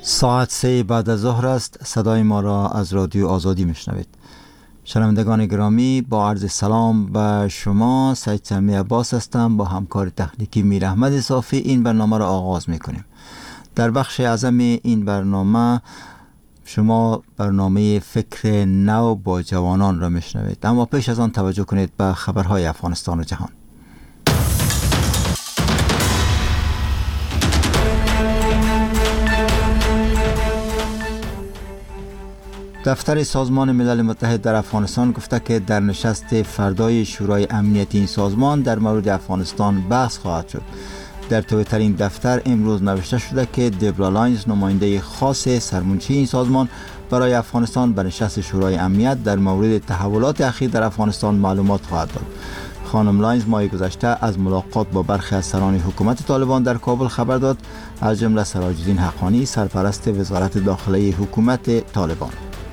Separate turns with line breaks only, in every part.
ساعت 3 بعد از ظهر است. صدای ما را از رادیو آزادی میشنوید. شنوندگان گرامی، با عرض سلام به شما، سید سمی عباس هستم. با همکار تکنیکی میر احمد صافی این برنامه را آغاز میکنیم. در بخش اعظم این برنامه شما برنامه فکر نو با جوانان را میشنوید، اما پیش از آن توجه کنید به خبرهای افغانستان و جهان. دفتر سازمان ملل متحد در افغانستان گفته که در نشست فردای شورای امنیتی این سازمان در مورد افغانستان بحث خواهد شد. در توییتر این دفتر امروز نوشته شده که دبرا لاینز، نماینده خاص سرمنشی این سازمان برای افغانستان، به نشست شورای امنیت در مورد تحولات اخیر در افغانستان معلومات خواهد داد. خانم لاینز ماه گذشته از ملاقات با برخی از سران حکومت طالبان در کابل خبر داد، از جمله سراج الدین حقانی، سرپرست وزارت داخلی حکومت طالبان.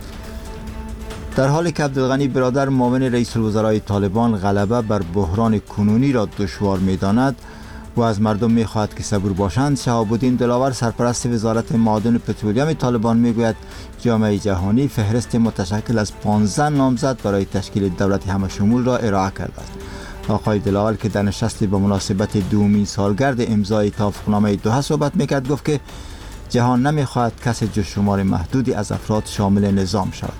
در حالی که عبدالغنی برادر، معاون رئیس الوزرای طالبان، غلبه بر بحران کنونی را دشوار می‌داند و از مردم می‌خواهد که صبور باشند، شهاب الدین دلاور، سرپرست وزارت معادن و پترولیوم طالبان، می‌گوید جامعه جهانی فهرست متشکل از 15 نامزد برای تشکیل دولت همه‌شمول را ارائه کرده است. آقای دلاور که در نشستی به مناسبت دومین سالگرد امضای توافقنامه دوحه صحبت می‌کرد، گفت که جهان نمی‌خواهد کسی جز شمار محدودی از افراد شامل نظام شود.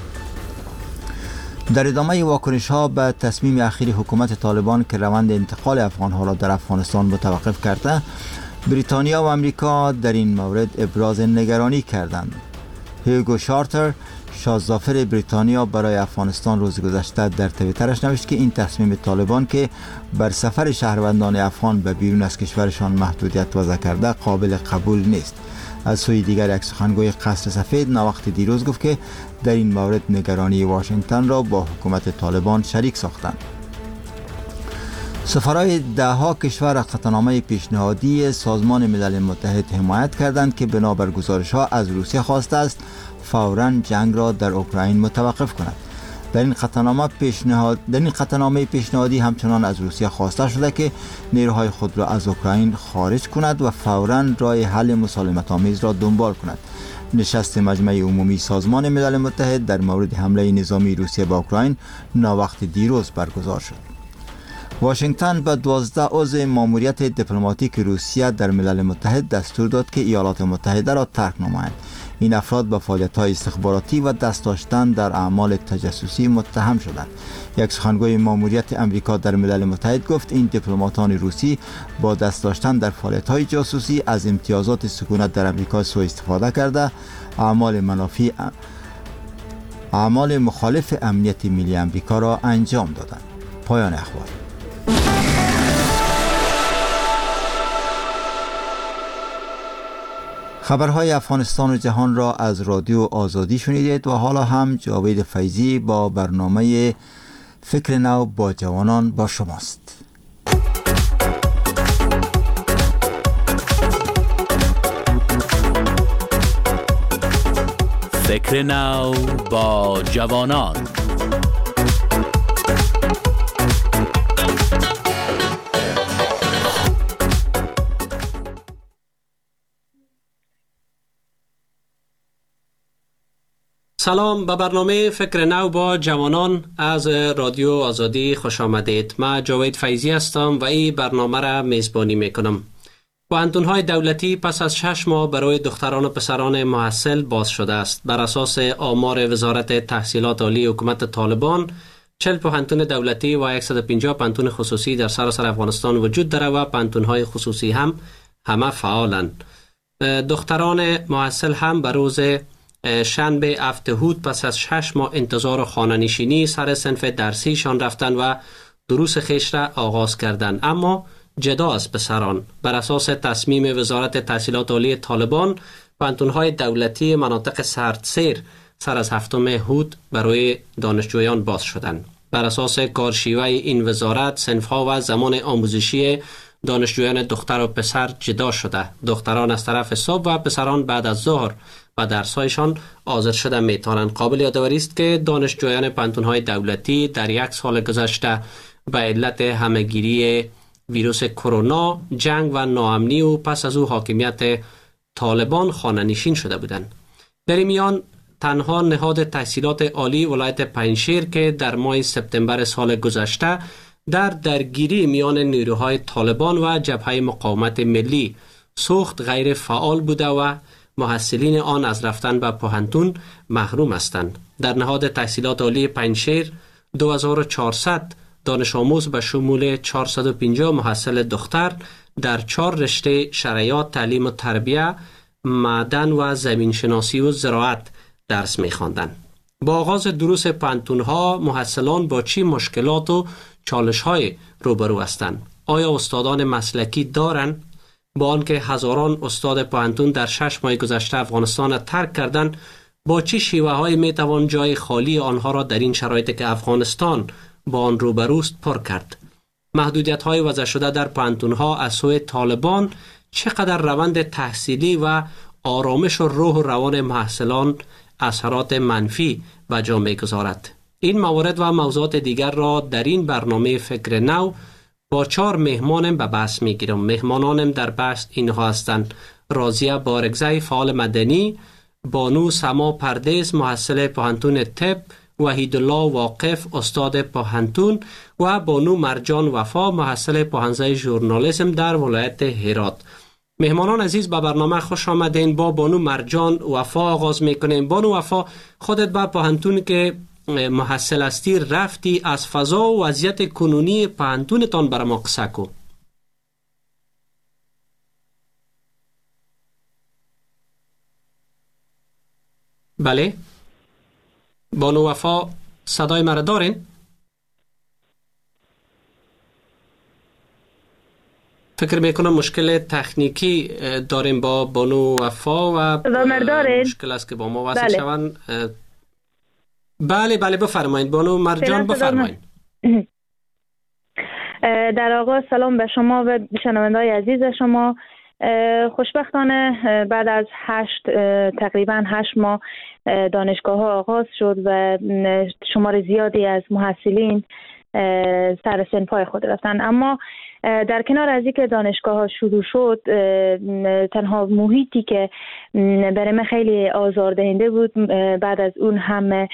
در ادامه واکنش ها به تصمیم اخیر حکومت طالبان که روند انتقال افغان ها را در افغانستان متوقف کرده، بریتانیا و امریکا در این مورد ابراز نگرانی کردند. هیوگو شارتر، شاهزاده‌فر بریتانیا، برای افغانستان روز گذشته در توییترش نوشت که این تصمیم طالبان که بر سفر شهروندان افغان به بیرون از کشورشان محدودیت وضع کرده قابل قبول نیست. از سوی دیگر یک سخنگوی قصر سفید ناوقت دیروز گفت که در این مورد نگرانی واشنگتن را با حکومت طالبان شریک ساختند. سفرای دهها کشور قطعنامه پیشنهادی سازمان ملل متحد حمایت کردند که بنابر گزارش‌ها از روسیه خواسته است فوراً جنگ را در اوکراین متوقف کند. در این قطعنامه پیشنهادی همچنان از روسیه خواسته شده که نیروهای خود را از اوکراین خارج کند و فوراً راه حل مسالمت‌آمیز را دنبال کند. نشست مجمع عمومی سازمان ملل متحد در مورد حمله نظامی روسیه به اوکراین ناوقت دیروز برگزار شد. واشنگتن به 12 عضو ماموریت دیپلماتیک روسیه در ملل متحد دستور داد که ایالات متحده را ترک نمایند. این افراد به فعالیت‌های استخباراتی و دست داشتن در اعمال تجسسی متهم شدند. یک سخنگوی ماموریت امریکا در ملل متحد گفت این دیپلماتان روسی با دست داشتن در فعالیت‌های جاسوسی از امتیازات سکونت در امریکا سوء استفاده کرده اعمال مخالف امنیت ملی امریکا را انجام دادند. پایان اخبار. خبرهای افغانستان و جهان را از رادیو آزادی شنیدید و حالا هم جاوید فیضی با برنامه فکر نو با جوانان با شماست.
فکر نو با جوانان.
سلام، به برنامه فکر نو با جوانان از رادیو آزادی خوش آمدید. من جاوید فیضی هستم و این برنامه را میزبانی میکنم. پوهنتون‌های دولتی پس از 6 ماه برای دختران و پسران محصل باز شده است. بر اساس آمار وزارت تحصیلات عالی حکومت طالبان، 40 پوهنتون دولتی و 150 پوهنتون خصوصی در سراسر افغانستان وجود دارد و پوهنتون‌های خصوصی هم همه فعالند. دختران محصل هم به روز شنبه هفته پس از 6 ماه انتظار خانه نشینی سر صنف درسیشان رفتن و دروس خیش را آغاز کردند. اما جدا از پسران، بر اساس تصمیم وزارت تحصیلات عالی طالبان، پوهنتون‌های دولتی مناطق سردسیر سر از 7 هود برای دانشجویان باز شدند. بر اساس کارشیوه این وزارت، صنف‌ها و زمان آموزشی دانشجویان دختر و پسر جدا شده. دختران از طرف صبح و پسران بعد از ظهر و درس‌هایشان حاضر شده می‌توانند. قابل یادآوری است که دانشجویان پوهنتون‌های دولتی در 1 سال گذشته به علت همه‌گیری ویروس کرونا، جنگ و ناامنی و پس از او حاکمیت طالبان خانه‌نشین شده بودند. در این میان تنها نهاد تحصیلات عالی ولایت پنجشیر که در ماه سپتامبر سال گذشته در درگیری میان نیروهای طالبان و جبهه مقاومت ملی سوخت غیر فعال بوده و محصلین آن از رفتن به پوهنتون محروم هستند. در نهاد تحصیلات عالی پنجشیر 2400 دانش آموز به شمول 450 محصل دختر در 4 رشته شرایط، تعلیم و تربیه، معدن و زمین شناسی و زراعت درس می‌خواندند. با آغاز دروس پوهنتون‌ها محصلان با چی مشکلات و چالش‌های روبرو هستند؟ آیا استادان مسلکی دارند؟ با آنکه هزاران استاد پوهنتون در 6 ماه گذشته افغانستان را ترک کردند، با چه شیوه‌هایی می‌توان جای خالی آنها را در این شرایطی که افغانستان با آن روبروست پر کرد؟ محدودیت‌های وضع شده در پوهنتون‌ها از سوی طالبان چقدر روند تحصیلی و آرامش و روح و روان محصلان اثرات منفی به جا می‌گذارد؟ این موارد و موضوعات دیگر را در این برنامه فکر نو با 4 مهمانم به بحث می‌گیرم. مهمانانم در بحث اینها هستند: راضیه بارگزی، فعال مدنی، بانو سما پردیس، محصل پوهنتون طب، وحید الله واقف، استاد پوهنتون، و بانو مرجان وفا، محصل پوهنځی ژورنالیسم در ولایت هرات. مهمانان عزیز به برنامه خوش آمدین. با بانو مرجان وفا آغاز میکنیم. بانو وفا، خودت به پوهنتون که محصل هستی رفتی، از فضا و وضعیت کنونی پوهنتونتان برای ما قصه کو. بله بانو وفا، صدای مرا دارین؟ فکر میکنم مشکل تکنیکی داریم با بانو وفا و مشکل است که با ما وصل شوند. بله بفرمایید بانو مرجان، بفرمایید.
در آغاز سلام به شما و شنونده‌های عزیز شما. خوشبختانه بعد از تقریبا 8 ماه دانشگاه ها آغاز شد و شمار زیادی از محصلین سر صنف‌های خود رفتن. اما در کنار از اینکه دانشگاه ها شروع شد، تنها محیطی که برای من خیلی آزاردهنده بود بعد از اون هم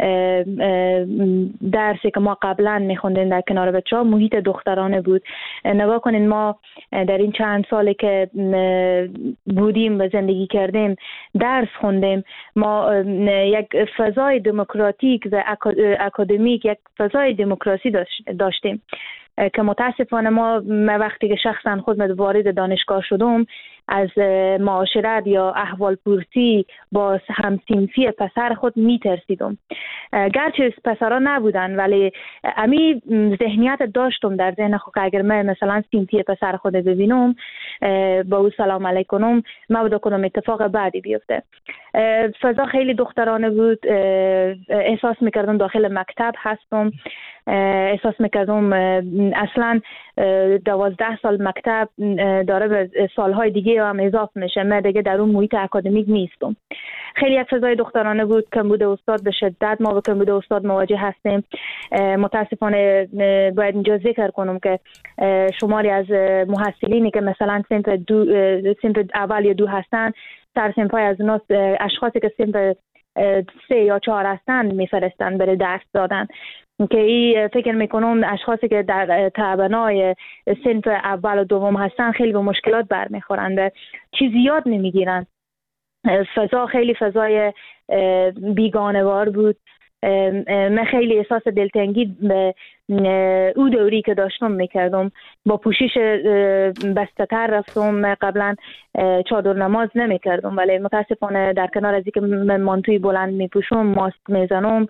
درسی که ما قبلا میخوندیم در کنار بچه‌ها، محیط دخترانه بود. نگاه کنین، ما در این چند سالی که بودیم و زندگی کردیم، درس خوندیم، ما یک فضای دموکراتیک و اکادمیک، یک فضای دموکراسی داشتیم که متاسفانه ما وقتی که شخصا خود وارد دانشگاه شدم، از معاشرت یا احوال پرسی با همسنفی پسر خود میترسیدم. گرچه پسرها نبودن، ولی امی ذهنیت داشتم در ذهن خود که اگر من مثلا سنفی پسر خود ببینم، با او سلام علیکنم، ما بوده کنم اتفاق بعدی بیفته. فضا خیلی دخترانه بود. احساس میکردم داخل مکتب هستم. احساس میکردم اصلا 12 سال مکتب داره به سالهای دیگه هم اضافه میشه، من دیگه در اون محیط اکادمیک نیستم. خیلی یک فضای دخترانه بود. کمبود استاد به شدت ما با کمبود استاد مواجه هستیم. متاسفانه باید اینجا ذکر کنم که شماری از محصلینی که مثلا صنف اول یا 2 هستن، سر صنف‌های از اونها اشخاصی که صنف 3 یا 4 هستن میفرستن برای درس دادن، که این فکر میکنم اشخاصی که در تعبنای صنف اول و دوم هستن خیلی به مشکلات برمیخورند، چیزی یاد نمیگیرن. فضا خیلی فضای بیگانه‌وار بود. من خیلی احساس دلتنگی به او دوری که داشتم میکردم. با پوشش بسته تر رفتم. قبلا چادر نماز نمیکردم، ولی متاسفانه در کنار از اینکه من مانتوی بلند میپوشم، ماسک میزنم،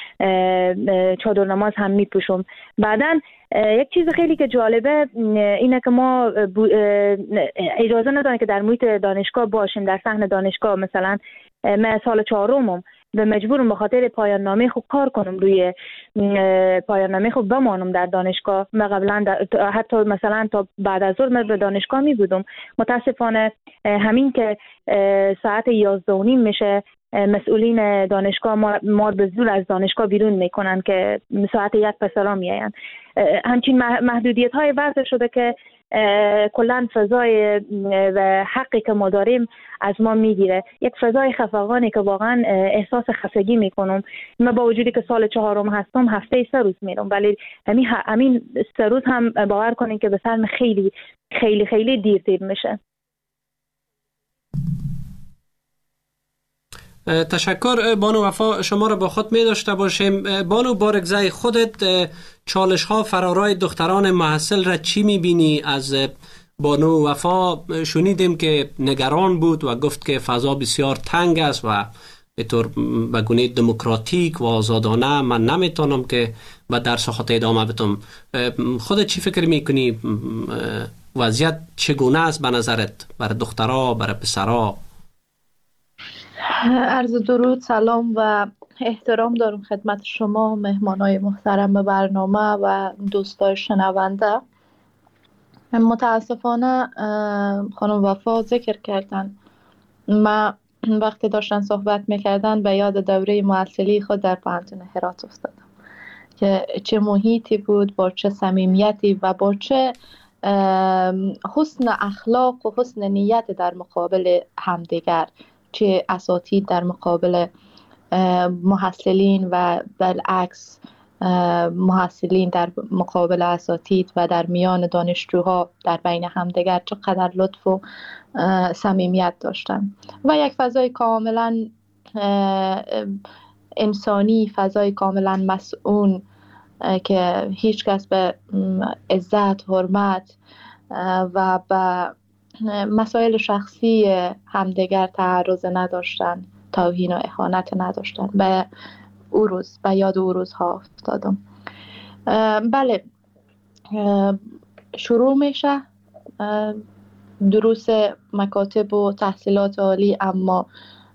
چادر نماز هم میپوشم. بعدن یک چیز خیلی که جالبه اینه که ما اجازه ندارن که در محیط دانشگاه باشیم. در صحن دانشگاه مثلا من سال 4م و مجبورم به خاطر پایان نامه خود کار کنم، روی پایان نامه خود بمانم در دانشگاه. من قبلا حتی مثلا تا بعد از ظهر من به دانشگاه می بودم. متاسفانه همین که ساعت 11:30 میشه مسئولین دانشگاه ما به زور از دانشگاه بیرون میکنن که ساعت 1 پسرا میاین. همچین محدودیت های وضع شده که کلا فضای و حقی که ما داریم از ما میگیره. یک فضای خفقانی که واقعا احساس خستگی میکنم. من با وجودی که سال 4 هستم هفته 3 روز میرم، ولی همین 3 روز هم باور کنین که به سرم خیلی خیلی خیلی دیر میشه.
تشکر بانو وفا، شما را با خود می داشته باشیم. بانو بارگزای، خودت چالش ها فرارای دختران محصل را چی می بینی؟ از بانو وفا شنیدیم که نگران بود و گفت که فضا بسیار تنگ است و به طور به گونه دموکراتیک و آزادانه من نمیتونم که به درس خود ادامه بدم. خودت چی فکر میکنی؟ وضعیت چگونه است به نظرت برای دخترها، برای پسرها؟
عرض درود، سلام و احترام دارم خدمت شما مهمانای محترم برنامه و دوستای شنونده. متاسفانه خانم وفا ذکر کردن، من وقتی داشتن صحبت میکردن به یاد دوره معسلی خود در پانتون هرات افتادم که چه محیطی بود، با چه صمیمیتی و با چه حسن اخلاق و حسن نیت در مقابل همدیگر، چه اساتید در مقابل محصلین و بالعکس محصلین در مقابل اساتید و در میان دانشجوها در بین همدیگر چقدر لطف و صمیمیت داشتن و یک فضای کاملا انسانی، فضای کاملا مسئول که هیچ کس به عزت، حرمت و به مسائل شخصی همدیگر تعرض نداشتن، توهین و اهانت نداشتن. به او روز، به یاد او روزها افتادم. بله، شروع میشه دروس مکاتب و تحصیلات عالی، اما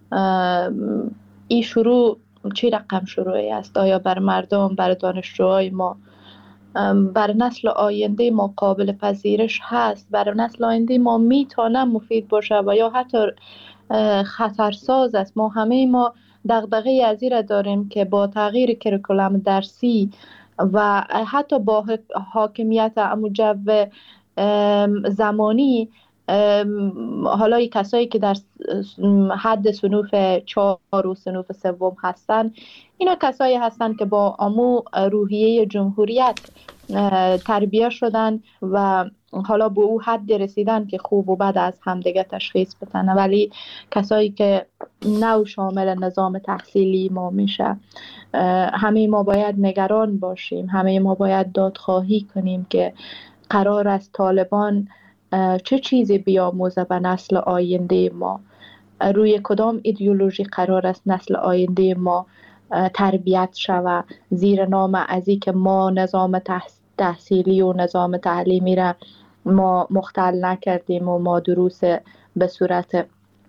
این شروع چی رقم شروعی است؟ آیا بر مردم، بر دانشجوهای ما، بر نسل آینده ما قابل پذیرش هست؟ بر نسل آینده ما میتونه مفید باشه و یا حتی خطرساز است؟ ما همه ما دغدغه از این را داریم که با تغییر کریکولوم درسی و حتی با حاکمیت جو زمانی، حالا کسایی که در حد صنوف 4 و صنوف 3 هستن، اینا کسایی هستن که با آمو روحیه جمهوریت تربیه شدن و حالا به او حد رسیدن که خوب و بد از همدیگه تشخیص بدن. ولی کسایی که نو شامل نظام تحصیلی ما میشه، همه ما باید نگران باشیم، همه ما باید دادخواهی کنیم که قرار است طالبان چه چیزی بیاموزه به نسل آینده ما، روی کدام ایدئولوژی قرار است نسل آینده ما تربیت شود، زیر نام ازی که ما نظام تحصیلی و نظام تعلیمی را ما مختل نکردیم و ما دروس به صورت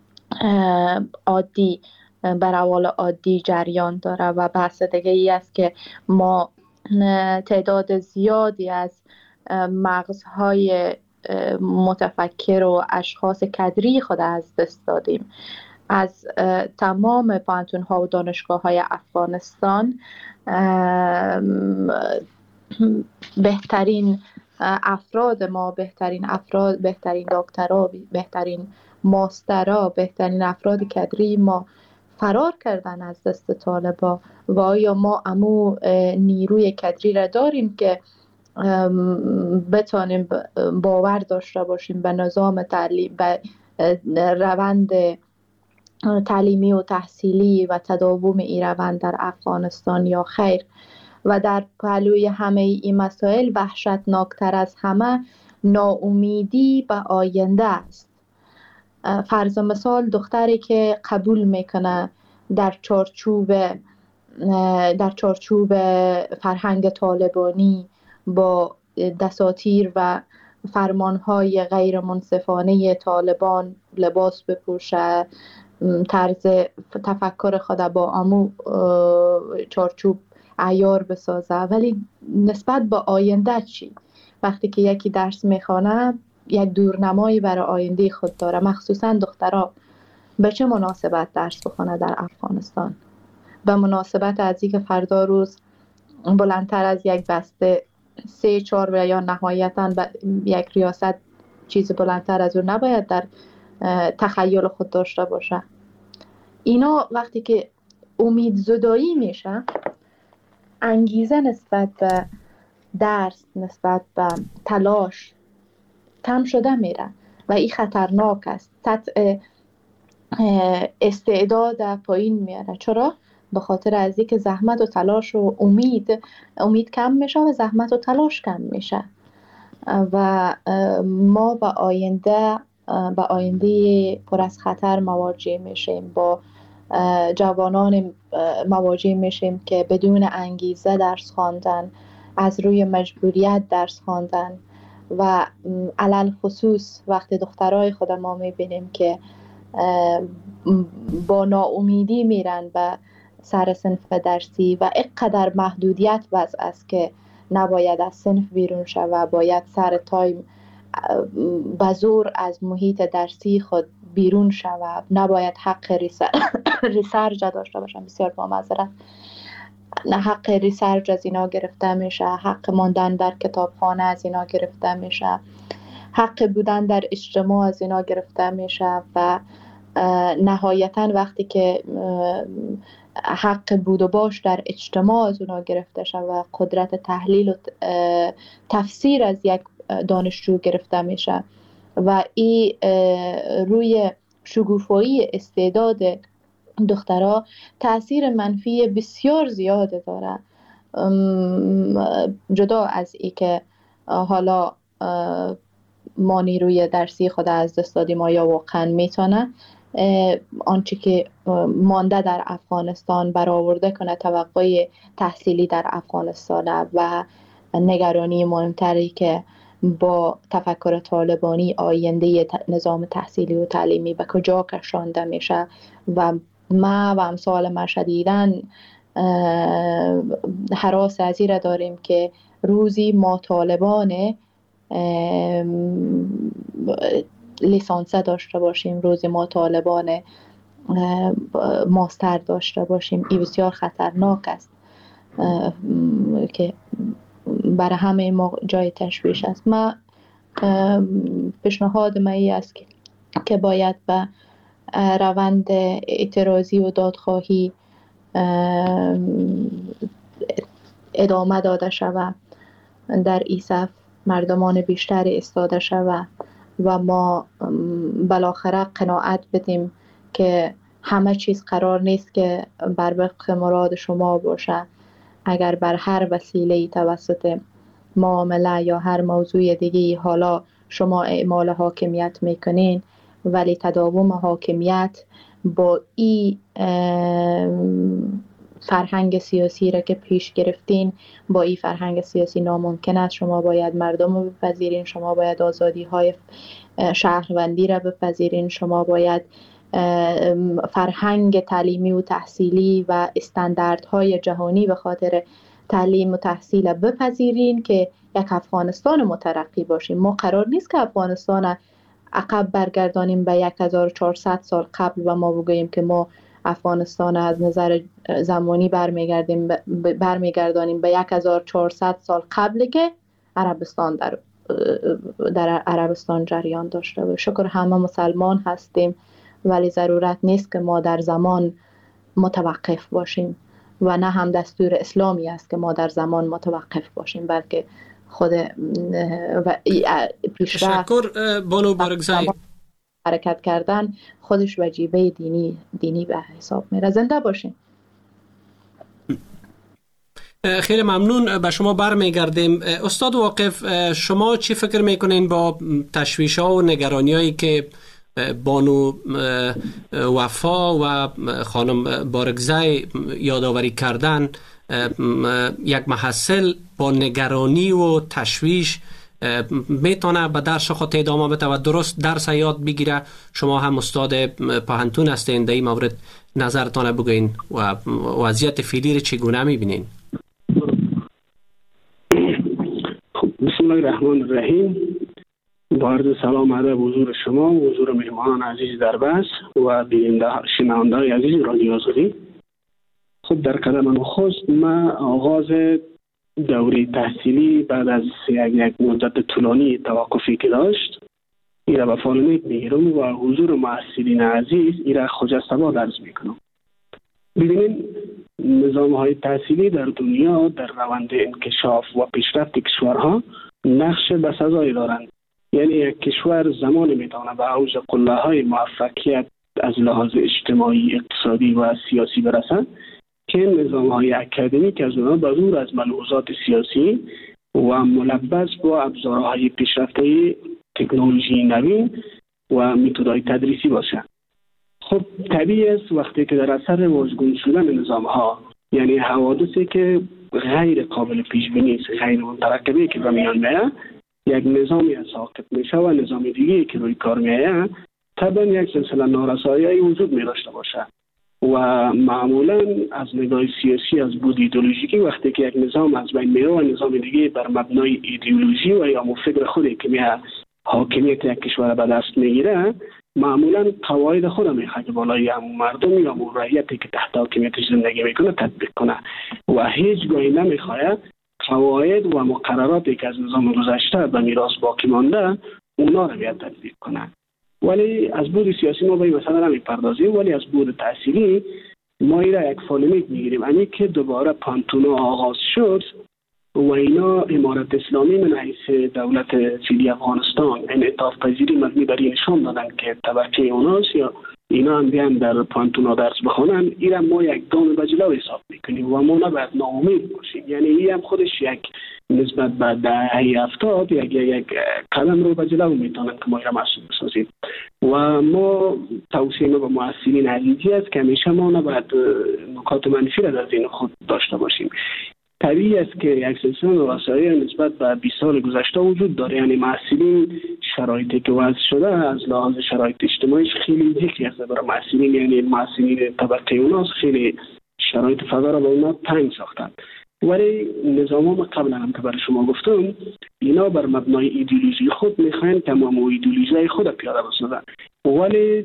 عادی بر روال عادی جریان داره. و بحث دیگه ای است که ما تعداد زیادی از مغزهای متفکر و اشخاص کدری خود از دست دادیم. از تمام پانتون ها و دانشگاه های افغانستان بهترین افراد ما، بهترین دکترها، بهترین ماسترها، بهترین افراد کدری ما فرار کردن از دست طالبا. و آیا ما امو نیروی کدری را داریم که بتانیم باور داشته باشیم به نظام تعلیم، به روند تعلیمی و تحصیلی و تداوم این روند در افغانستان یا خیر؟ و در پهلوی همه این مسائل وحشتناکتر از همه ناامیدی به آینده است. فرض مثال دختری که قبول میکنه در چارچوب فرهنگ طالبانی با دساتیر و فرمانهای غیر منصفانه طالبان لباس بپوشه، طرز تفکر خود با آمو چارچوب عیار بسازه، ولی نسبت به آینده چی؟ وقتی که یکی درس میخوانه یک دورنمایی برای آینده خود داره، مخصوصا دخترها به چه مناسبت درس بخونه در افغانستان؟ به مناسبت از اینکه فردا روز بلندتر از یک بسته 3-4 و یا نهایتاً یک ریاست چیز بلندتر از اون نباید در تخیل خود داشته باشه. اینا وقتی که امید زدایی میشه، انگیزه نسبت به درس، نسبت به تلاش کم شده میره و این خطرناک است. استعداد پایین میاره. چرا؟ به خاطر از اینکه زحمت و تلاش و امید کم میشه و زحمت و تلاش کم میشه و ما به آینده پر از خطر مواجه میشیم. با جوانان مواجه میشیم که بدون انگیزه درس خواندن، از روی مجبوریت درس خواندن و علل خصوص وقتی دخترای خود ما میبینیم که با ناامیدی میرن به سر صنف درسی و اینقدر محدودیت وضع است که نباید از صنف بیرون شود، باید سر تایم به زور از محیط درسی خود بیرون شود، نباید حق ریسرچ داشته باشم، بسیار با معذرت، نه حق ریسرچ از اینا گرفته میشه، حق ماندن در کتابخانه از اینا گرفته میشه، حق بودن در اجتماع از اینا گرفته میشه و نهایتا وقتی که حق بود و باش در اجتماع از اونا گرفته شد و قدرت تحلیل و تفسیر از یک دانشجو گرفته میشه و این روی شگوفایی استعداد دخترها تأثیر منفی بسیار زیاده داره. جدا از ای که حالا ما نیروی درسی خود از دست دادیم یا واقعا میتونه آنچه که مانده در افغانستان برآورده کنه توقع تحصیلی در افغانستان و نگرانی مهمتری که با تفکر طالبانی آینده نظام تحصیلی و تعلیمی به کجا کشانده میشه و ما و امثال ما شدیداً هراس از این را داریم که روزی ما طالبان لیسانسه داشته باشیم، روزی ما طالبان ماستر داشته باشیم. این بسیار خطرناک است که برای همه ما جای تشویش است. ما پیشنهاد من این است که باید به روند اعتراضی و دادخواهی ادامه داده شود، در این صف مردمان بیشتری استاده شود و ما بالاخره قناعت بدیم که همه چیز قرار نیست که بر وفق مراد شما باشه. اگر بر هر وسیله توسط معامله یا هر موضوع دیگه حالا شما اعمال حاکمیت میکنین، ولی تداوم حاکمیت با این فرهنگ سیاسی را که پیش گرفتین، با این فرهنگ سیاسی ناممکن است. شما باید مردم رو بپذیرین، شما باید آزادی های شهروندی را بپذیرین، شما باید فرهنگ تعلیمی و تحصیلی و استانداردهای جهانی به خاطر تعلیم و تحصیل بپذیرین که یک افغانستان مترقی باشیم. ما قرار نیست که افغانستان عقب برگردانیم به 1400 سال قبل و ما بگوییم که ما افغانستان از نظر زمانی برمیگردانیم به 1400 سال قبل که عربستان در عربستان جریان داشته و شکر همه مسلمان هستیم، ولی ضرورت نیست که ما در زمان متوقف باشیم و نه هم دستور اسلامی است که ما در زمان متوقف باشیم، بلکه خود پیشرفت
بانو بارگزای
حرکت کردن خودش وجیبه دینی به حساب میره. زنده باشیم.
خیلی ممنون. به شما برمیگردیم. استاد واقف، شما چی فکر میکنین با تشویش ها و نگرانی هایی که بانو وفا و خانم بارگزای یادآوری کردن؟ یک محصل با نگرانی و تشویش میتونه به درس خود ادامه بده و درست درس یاد بگیره؟ شما هم استاد پوهنتون هستین، در این مورد نظرتان بگوین و وضعیت فعلی رو چگونه میبینین؟
بسم الله الرحمن الرحیم. با عرض سلام ادب حضور شما و حضور مهمانان عزیز در بحث و شنونده‌های عزیز رادیو آزادی. خب در قدم نخست من آغاز دوره تحصیلی بعد از یک مدت طولانی توقفی که داشت ایره به فالونیت میگیرم و حضور محصلین عزیز ایره خجسته درس میکنم. ببینید نظام‌های تحصیلی در دنیا در روند انکشاف و پیشرفت کشورها نقش بسزایی دارند. یعنی یک کشور زمانی میتونه به اوج قله‌های موفقیت از لحاظ اجتماعی، اقتصادی و سیاسی برسد که نظام‌های اکادمیک از اونها به دور از ملحوظات سیاسی و ملبس با ابزارهای پیشرفته تکنولوژی نوین و متدهای تدریسی باشند. خب طبیعی است وقتی که در اثر واژگون شدن نظام‌ها، یعنی حوادثی که غیر قابل پیش بینی است، غیر مترقبه که به میان میاد، یک نظامی از ساقط میشه و نظام دیگه که روی کار میاد، طبعا یک سلسله نارسایی وجود می داشته باشه و معمولا از نگاه سیاسی، از بود ایدئولوژیکی، وقتی که یک نظام از بین میره و نظام دیگه بر مبنای ایدئولوژی و یا فکر خودی که میاد حاکمیت یک کشور به دست میگیره، معمولا قواعد خود میخواد که بالای همون مردم یا رعیتی که تحت حاکمیتش زندگی میکنه تطبیق کنه و هیچ گاهی نمیخواد قواعد و مقرراتی که از نظام گذشته به میراث باقی مانده اونا رو بیاد تطبیق کنه. ولی از بود سیاسی ما به این مسئله نمیپردازیم، ولی از بود تحصیلی ما ایره یک فالونیت میگیریم. یعنی که دوباره پانتونا آغاز شد و اینا امارت اسلامی من حیث دولت فعلی افغانستان انعطاف پذیری مبنی بر این نشان دادن که طبقه اوناست یا اینا هم بیان در پانتونا درس بخونن. ایرا ما یک گام به جلو حساب میکنیم و ما نباید ناامید باشیم. یعنی این هم خودش یک نسبت به دهه 70 یک قدم رو به جلو میتونن که ما ایرا محسوب بسازیم و ما توصیه ما به محصلین عزیزی است که همیشه ما نباید نکات منفی را در ذهن خود داشته باشیم. طبیعی است که یک سلسله نارسایی نسبت به 20 سال گذشته وجود داره. یعنی محصلین شرایطی که وضع شده از لحاظ شرایط اجتماعیش خیلی ذکری است برای محصلین، یعنی محصلین طبقه اوناس خیلی شرایط فضا را به اونا تنگ ساختند. ولی نظام ما قبلا هم که برای شما گفتم اینا بر مبنای ایدئولوژی خود میخواین تمام ایدئولوژی خود پیاده بسازن، ولی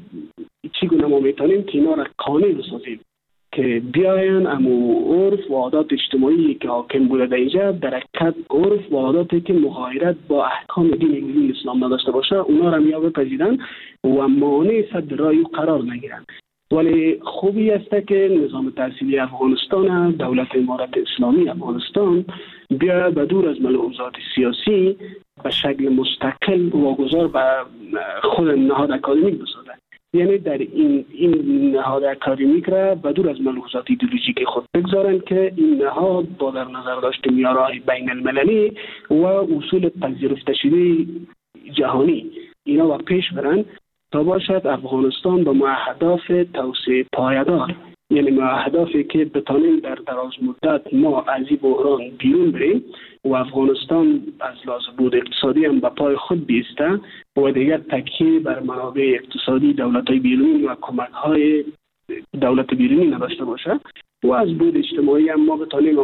چگونه ما میتونیم که اینا را قانع بسازیم که بیاین امو عرف و عادات اجتماعی که حاکم بوده در اینجا در حقیقت عرف و عاداتی که مغایرت با احکام دین اسلام نداشته باشه اونا را میابه پذیرن و مانع صد رای قرار نگیرن. ولی خوبی است که نظام تحصیلی افغانستان، دولت امارت اسلامی افغانستان بیا به دور از ملحوظات سیاسی به شکل مستقل واگذار به خود نهاد اکادمیک بسازه. یعنی در این نهاد اکادمیک را به دور از ملحوظات ایدئولوژیک خود بگذارن که این نهاد با در نظر داشت معیارهای بین المللی و اصول پذیرفته شده جهانی اینا و پیش برن تا باشد افغانستان به اهداف توسعه پایدار، یعنی اهدافی که بتانیم در دراز مدت ما از این بحران بیرون بریم و افغانستان از لحاظ بود اقتصادی هم به پای خود بیسته و دیگر تکیه بر منابع اقتصادی دولت‌های بیرونی و کمک‌های دولت بیرونی نداشته باشه و از بود اجتماعی هم ما بتانیم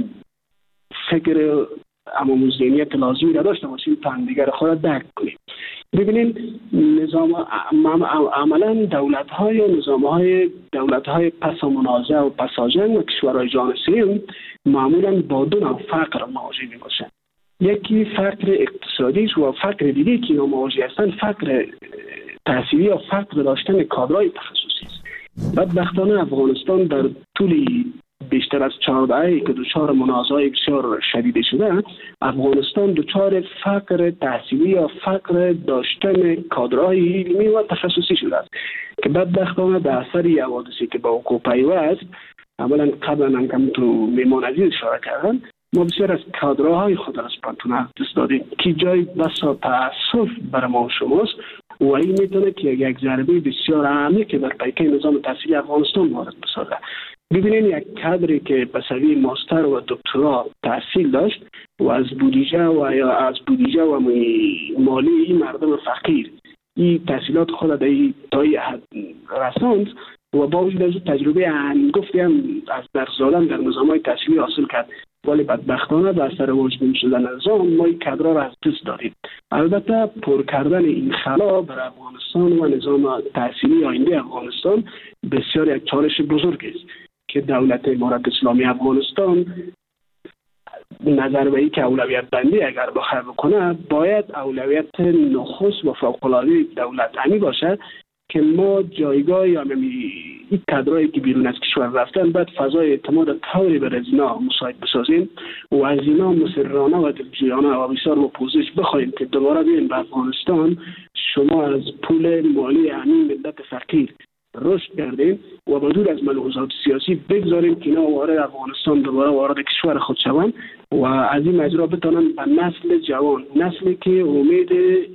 فکر امام ذهنیت لازمی را داشته باشیم تا دیگر خود درک کنیم. ببینید نظام عملا دولت‌های و دولت‌های پس منازعه و پساجنگ و کشورهای جهان سوم معمولا با دو نوع فقر مواجه می‌باشند. یکی فقر اقتصادی و فقر دیگه که اینا مواجه هستند فقر تحصیلی یا فقر داشتن کادرهای تخصصی است. بدبختانه افغانستان در طول بیشتر از 4 دهه که دچار منازعه بسیار شدید شده، افغانستان دچار فقر تحصیلی یا فقر داشتن کادرهای علمی و تخصصی شده است که بدبختانه به اثر حوادثی که با وقوع پیوست، اولا قبلا هم تو میمان عزیز اشاره کردن، ما بسیار از کادرهای خود از پانتونا دست دادیم که جای بسا تأسف بر ما شماست و این میتونه که یک ضربه بسیار عمیق که بر پیکر نظام تحصیلی افغانستان وارد بسازه. ببینید یک کادری که به سوی ماستر و دکترا تحصیل داشت و از بودجه و مالی مردم فقیر این تحصیلات خود تا حد رساند و با وجود از تجربه گفتیم از درس دادن در نظام‌های تحصیلی حاصل کرد ولی بدبختانه به اثر واژگون شدن نظام ما این کادرها را از دست دادیم. البته پر کردن این خلا بر افغانستان و نظام تحصیلی آینده افغانستان بسیار یک چالش بزرگ است که دولت امارت اسلامی افغانستان نظر به این که اولویت بندی اگر بخواه بکنه باید اولویت نخست و فوق‌العاده دولت همی باشد که ما جایگاه یا این کادرایی که بیرون از کشور رفتن باید فضای اعتماد طوری بر از اینا مساعد بسازیم و از اینا مسررانه و دلجویانه و بسیار با پوزش بخواهیم که دوباره بیاین به افغانستان شما از پول مالی همین ملت فقیر رشد کردیم و بدون از ملحوظات سیاسی بگذاریم که اینا وارد افغانستان دوباره وارد کشور خود شوند و از این مجرا بتانن به نسل جوان، نسلی که امید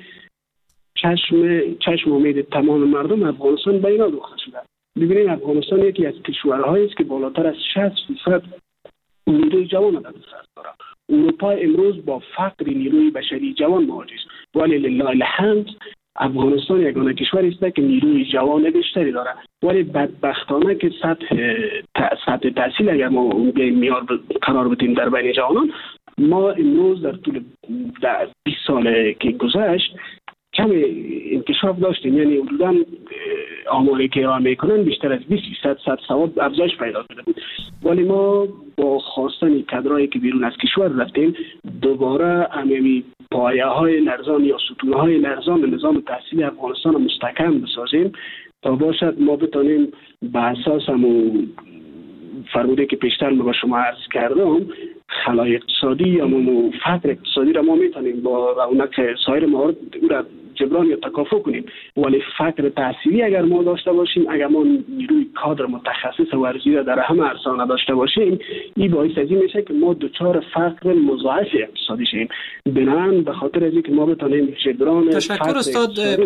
چشم امید تمام مردم افغانستان به اینا دوخته شده. ببینید افغانستان یکی از کشورهایی است که بالاتر از 60% نیروی جوان در دست داره. اروپا امروز با فقر نیروی بشری جوان مواجه است، ولی لله الحمد افغانستان یگانه کشوری است که نیروی جوان بیشتری داره. ولی بدبختانه که سطح تحصیل اگر ما میار قرار بدیم در بین جوانان، ما امروز در طول 20 سال که گذشت کم انکشاف داشتیم. یعنی حدوداً آماری که ارائه میکنن بیشتر از 20% سواد افزایش پیدا کرده بود، ولی ما با خواستن کادرایی که بیرون از کشور رفتیم دوباره همین پایه های لرزان یا ستون های لرزان نظام تحصیلی افغانستان مستحکم بسازیم تا باشد ما بتانیم به اساس همون فرموده که پیشتر ما به شما عرض کردم خلای اقتصادی یا فقر اقتصادی را ما میتونیم با رونق سایر موارد را جبران یا تکافؤ کنیم، ولی فقر تحصیلی اگر ما داشته باشیم، اگر ما نیروی کادر متخصص و ورزیده در همه عرصه‌ها داشته باشیم، این باعث از این میشه که ما دچار فقر مضاعف اقتصادی شیم. بنابراین به خاطر از اینکه ما بتونیم جبران
تشکر استاد.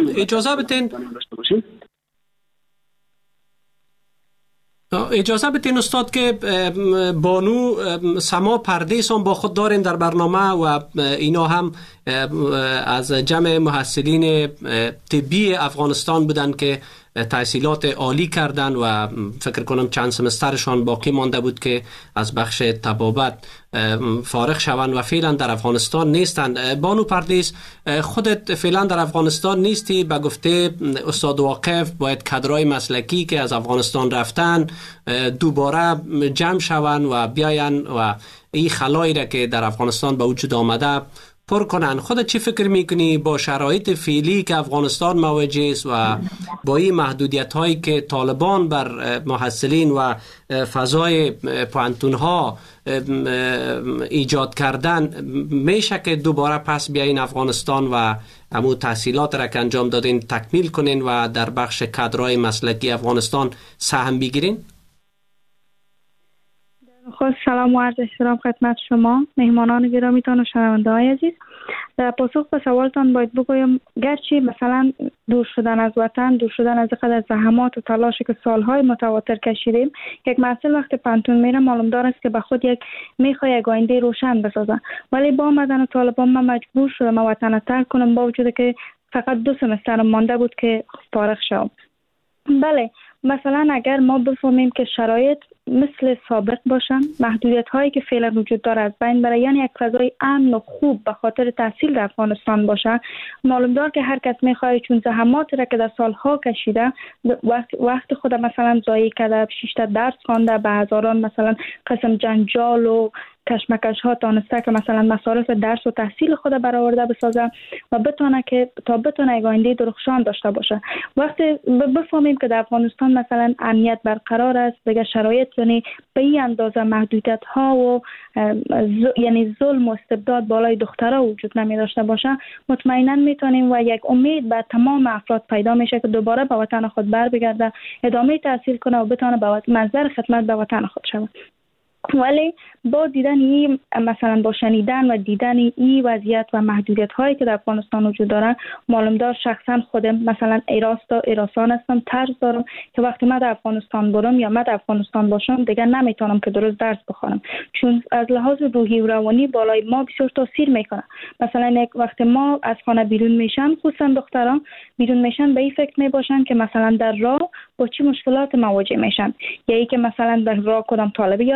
اجازه بدین استاد که بانو سما پردیس هم با خود داریم در برنامه و اینا هم از جمع محصلین طبی افغانستان بودن که تحصیلات عالی کردن و فکر کنم چند سمسترشان باقی مانده بود که از بخش طبابت فارغ شوند و فعلا در افغانستان نیستند. بانو پردیس، خودت فعلا در افغانستان نیستی. به گفته استاد واقف باید کادرهای مسلکی که از افغانستان رفتن دوباره جمع شوند و بیاین و این خلایی را که در افغانستان به وجود آمده پر کنن. خودت چی فکر میکنی با شرایط فعلی که افغانستان مواجه است و با این محدودیت هایی که طالبان بر محصلین و فضای پوانتون ها ایجاد کردن، میشه که دوباره پس بیاین افغانستان و همون تحصیلات را که انجام دادین تکمیل کنین و در بخش کادرهای مسلکی افغانستان سهم بگیرین؟
خود سلام و عرض احترام خدمت شما مهمانان گرامیتان و شنونده‌های عزیز. در پاسخ به سوالتان باید بگویم گرچه مثلا دور شدن از وطن، دور شدن از قدر زحمات و تلاشی که سالهای متواتر کشیدیم، یک محصل وقت پانتون میره معلوم دار است که به خود میخواد یک آینده روشن بسازه، ولی با آمدن طالبان من مجبور شدم وطن ترک کنم با وجود که فقط 2 سمستر مانده بود که فارغ شدم. بله، مثلا اگر ما بفهمیم که شرایط مثل سابق باشن، محدودیت هایی که فعلا وجود داره از بین بره، یعنی یک فضای امن و خوب به خاطر تحصیل در افغانستان باشه، معلوم دار که هر کس میخواد چون زحمات را که در سالها کشیده وقت خود مثلا ضایع کرده، 6 تا درس خوانده، به هزاران مثلا قسم جنجال و کشمکش ها تانسته که مثلا مصارف درس و تحصیل خود برآورده بسازه و بتونه که تا بتونه یک آینده درخشان داشته باشه. وقتی بفهمیم که در افغانستان مثلا امنیت برقرار است، دیگه شرایط یعنی به این اندازه محدودیت ها و یعنی ظلم و استبداد بالای دخترها وجود نمی داشته باشه، مطمئنا میتونیم و یک امید به تمام افراد پیدا میشه که دوباره به وطن خود بر بگرده، ادامه تحصیل کنه و بتونه به منظر خدمت به وطن خود شود. ولی با دیدن این مثلا با شنیدن و دیدن این وضعیت و محدودیت هایی که در افغانستان وجود داره، معلوم دار شخصا خودم مثلا ایراسان هستم، ترس دارم که وقتی من در افغانستان برم یا من در افغانستان باشم دیگه نمیتونم که درست درس بخونم، چون از لحاظ روحی و روانی بالای ما بسیار تاثیر میکنه. مثلا یک وقت ما از خانه بیرون میشن، خصوصا دختران بیرون میشن، به این فکر میباشن که مثلا در راه با چه مشکلات مواجه میشن، یا ای که مثلا در راه کدام طالب یار استاد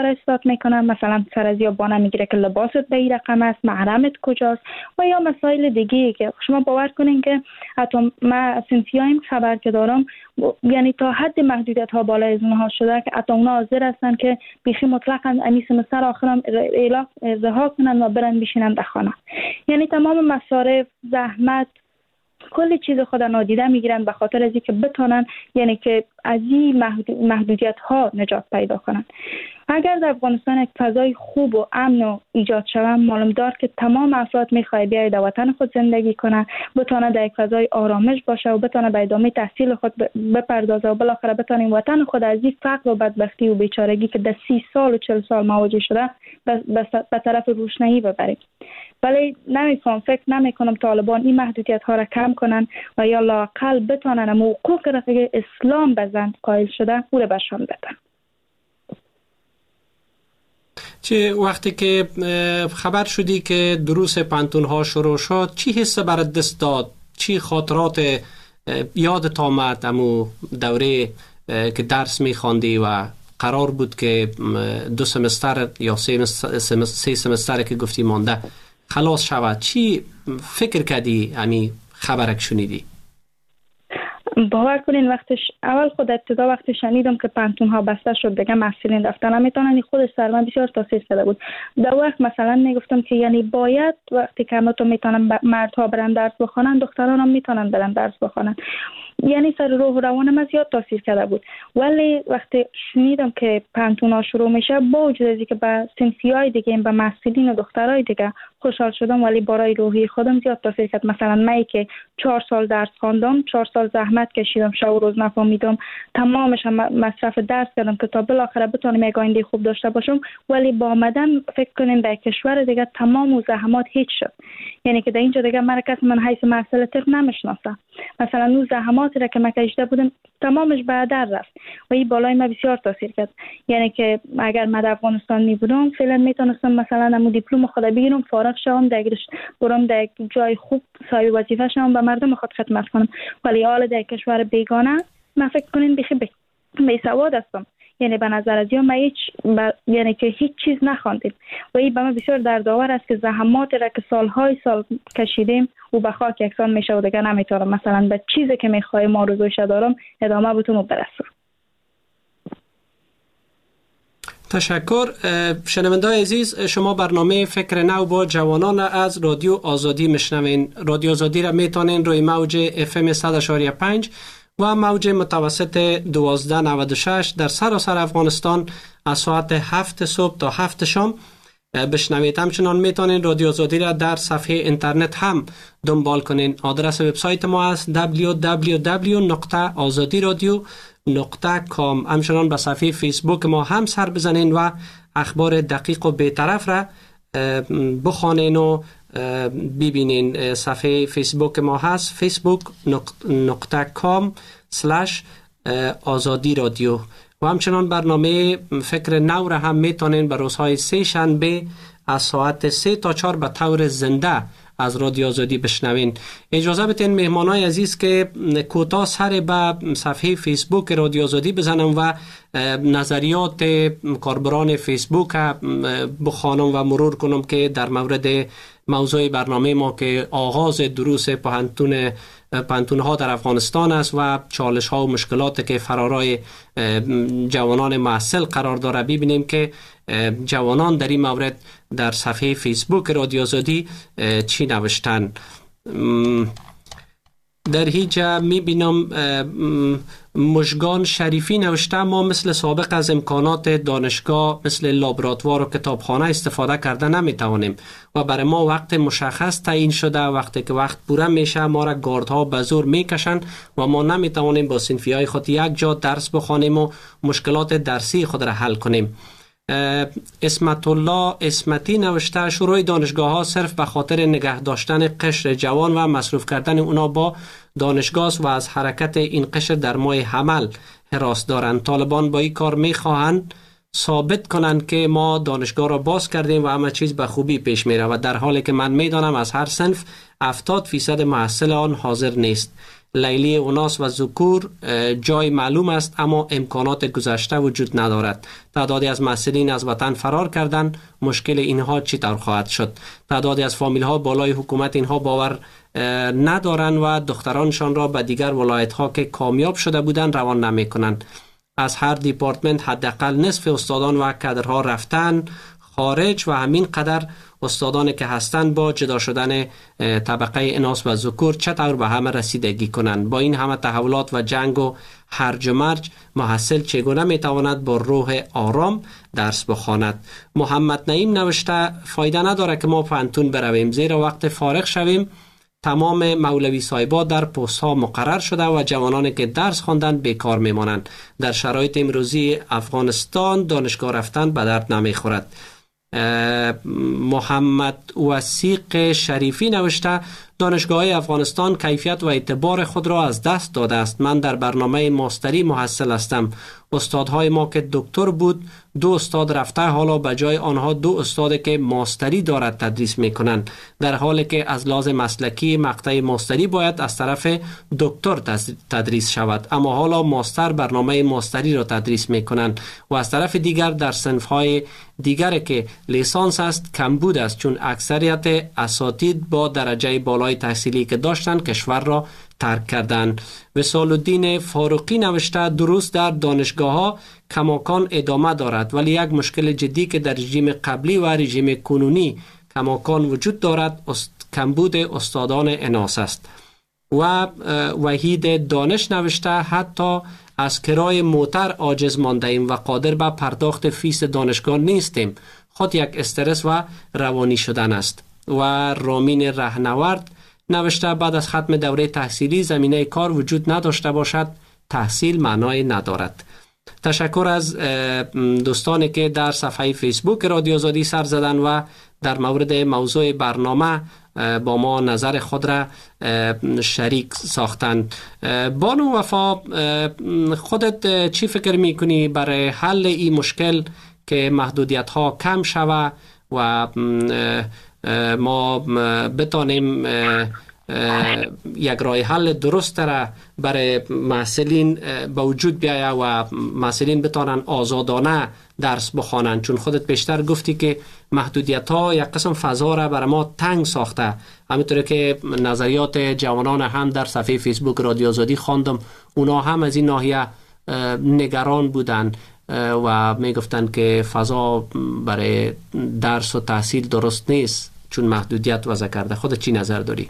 میکنن، مثلا سر از یا بانه میگیره که لباست به این رقم است، محرمت کجاست و یا مسائل دیگه که شما باور کنین که حتی من سنفیایم خبر که دارم، یعنی تا حد محدودیت ها بالای از اونها شده که حتی اونا حاضر هستن که بیخی مطلقاً امی سمستر آخرم رها کنن و برن بشینن در خانه. یعنی تمام مصارف، زحمت، کل چیز خود نادیده میگیرن به خاطر از اینکه بتونن یعنی که از این محدودیت ها نجات پیدا کنن. اگر در افغانستان یک فضای خوب و امن و ایجاد شود، معلوم دار که تمام افراد میخواد بیاید در وطن خود زندگی کنه، بتونه در یک فضای آرامش باشه و بتونه به ادامه تحصیل خود بپردازه و بالاخره بتونه این وطن خود از این فقر و بدبختی و بیچارگی که در 30 سال و 40 سال مواجه شده به طرف روشنایی ببریم. ولی فکر نمیکنم طالبان این محدودیت ها را کم کنن و یا لااقل بتونن حقوق رفیق اسلام بزن قائل شده او را بشان بدن.
چه وقتی که خبر شدی که دروس پانتون ها شروع شد، چی حس برات دست داد؟ چی خاطرات یادت آمد امو دوره که درس میخواندی و قرار بود که 2 سمستر یا 3 سمستر که گفتی مانده خلاص شود؟ چی فکر کردی امی خبرک شنیدی؟
باور کنین وقتش اول خود ابتدا وقتی شنیدم که پانتون ها بسته شد دیگه محصلین رفتن نمیتونن، خودش سر من بسیار تاثیر کرده بود. در وقت مثلا میگفتم که یعنی باید وقتی که همه تو میتونن مردها برن درس بخونن، دختران هم میتونن برن درس بخونن. یعنی سر روح و روان من زیاد تاثیر کرده بود. ولی وقتی شنیدم که پانتون ها شروع میشه، با وجود از اینکه به صنفیای دیگه به محصلین و دخترای دیگه خوشحال شدم، ولی برای روحی خودم زیاد تاثیر کرد. مثلا من که 4 سال درس خواندم، 4 سال زحمت کشیدم، شب و روز نفهمیدم، تمامش مصرف درس کردم که تا بالاخره بتونم یک آینده خوب داشته باشم، ولی با آمدن فکر کنین در کشور دیگه تمام و زحمات هیچ شد. یعنی که در اینجا دیگه من کسی من حیث محصل طب نمیشناسه. مثلا اون زحماتی را که من کشیده بودم تمامش به هدر رفت و این بالای ما بسیار تاثیر کرد. یعنی که اگر من در افغانستان می بودم فعلا میتونستم مثلا امو دیپلم خود بگیرم، فارغ شوم، دیگرش برام در جای خوب صاحب وظیفه شوم و مردم خود خدمت کنم. ولی حال در کشور بیگانه من فکر کنین بخی بی‌سواد هستم. یعنی به نظر از یعنی که هیچ چیز نخواندیم و این به من بسیار دردآور است که زحمات را که سالهای سال کشیدیم و به خاک یکسان میشه و دیگه نمیتونم مثلا به چیزی که میخوایم آرزوش دارم ادامه بتونم و برسم.
تشکر. شنونده‌های عزیز، شما برنامه فکر نو با جوانان از رادیو آزادی میشنوین. رادیو آزادی را میتونین روی موج FM 100.5 و موج متوسط 1296 در سراسر افغانستان از ساعت 7 صبح تا 7 شام بشنوید. همچنان میتونین رادیو آزادی را در صفحه اینترنت هم دنبال کنین. آدرس وبسایت ما است www.azadiradio.com. همچنان به صفحه فیسبوک ما هم سر بزنین و اخبار دقیق و بی‌طرف را بخوانین و ببینین. صفحه فیسبوک ما هست facebook.com/azadi radio و همچنان برنامه فکر نو را هم میتونین به روزهای 3 شنبه از ساعت 3 تا 4 به طور زنده از رادیو آزادی بشنوین. اجازه بدین مهمانای عزیز که کوتاه سر به صفحه فیسبوک رادیو آزادی بزنم و نظریات کاربران فیسبوک بخوانم و مرور کنم که در مورد موضوع برنامه ما که آغاز دروس پانتون ها در افغانستان است و چالش ها و مشکلاتی که فرارای جوانان محصل قرار داره، ببینیم که جوانان در این مورد در صفحه فیسبوک رادیو آزادی چی نوشتن. در هیجا میبینم مژگان شریفی نوشته ما مثل سابق از امکانات دانشگاه مثل لابراتوار و کتابخانه استفاده کرده نمیتوانیم و برای ما وقت مشخص تعیین شده. وقتی که وقت پوره میشه ما را گاردها به زور میکشن و ما نمیتوانیم با صنفیای خود یک جا درس بخوانیم و مشکلات درسی خود را حل کنیم. اسمت الله اسمتی نوشته شروع دانشگاه ها صرف به خاطر نگه داشتن قشر جوان و مصروف کردن اونا با دانشگاه و از حرکت این قشر در ماه حمل حراس دارند. طالبان با این کار میخواهند ثابت کنند که ما دانشگاه را باز کردیم و همه چیز به خوبی پیش میره و در حالی که من میدانم از هر صنف 70% محصل آن حاضر نیست. لیلی اوناس و ذکور جای معلوم است، اما امکانات گذشته وجود ندارد. تعدادی از محصلین از وطن فرار کردند. مشکل اینها چطور خواهد شد؟ تعدادی از فامیل ها بالای حکومت اینها باور ندارند و دخترانشان را به دیگر ولایت ها که کامیاب شده بودند روان نمی کنند. از هر دیپارتمنت حداقل نصف استادان و کادرها رفتن خارج و همین قدر استادانی که هستند با جدا شدن طبقه اناث و ذکور چطور به همه رسیدگی کنند؟ با این همه تحولات و جنگ و هرج و مرج محصل چگونه میتواند با روح آرام درس بخواند؟ محمد نعیم نوشته فایده نداره که ما پانتون برویم، زیرا وقت فارغ شویم تمام مولوی صاحبا در پست ها مقرر شده و جوانانی که درس خواندن بیکار میمانند. در شرایط امروزی افغانستان دانشگاه رفتن به درد نمیخورد. محمد وثیق شریفی نوشته دانشگاه افغانستان کیفیت و اعتبار خود را از دست داده است. من در برنامه ماستری محصل هستم. استادهای ما که دکتر بود 2 استاد رفته، حالا به جای آنها 2 استاد که ماستری دارد تدریس میکنند، در حالی که از لحاظ مسلکی مقطع ماستری باید از طرف دکتر تدریس شود، اما حالا ماستر برنامه ماستری را تدریس میکنند و از طرف دیگر در صنفهای دیگر که لیسانس است کمبود است، چون اکثریت اساتید با درجه بالای تحصیلی که داشتند کشور را ترک کردند. وصال الدین فاروقی نوشته درست در دانشگاه ها کماکان ادامه دارد، ولی یک مشکل جدی که در رژیم قبلی و رژیم کنونی کماکان وجود دارد کمبود استادان اناث است. و وحید دانش نوشته حتی از کرای موتر عاجز مانده ایم و قادر به پرداخت فیس دانشگاه نیستیم. خود یک استرس و روانی شدن است. و رامین رهنورد نوشته بعد از ختم دوره تحصیلی زمینه کار وجود نداشته باشد تحصیل معنای ندارد. تشکر از دوستانی که در صفحه فیسبوک رادیو آزادی سر زدن و در مورد موضوع برنامه با ما نظر خود را شریک ساختند. بانو وفا، خودت چی فکر میکنی برای حل این مشکل که محدودیت ها کم شود و ما بتانیم یک راه حل درست را برای محصلین به وجود بیاید و محصلین بتانن آزادانه درس بخوانند؟ چون خودت بیشتر گفتی که محدودیت ها یک قسم فضا را برای ما تنگ ساخته. همینطوره که نظریات جوانان هم در صفحه فیسبوک رادیو آزادی خواندم، اونا هم از این ناحیه نگران بودن و می گفتن که فضا برای درس و تحصیل درست نیست چون محدودیت وضع کرده. خودت چی نظر داری؟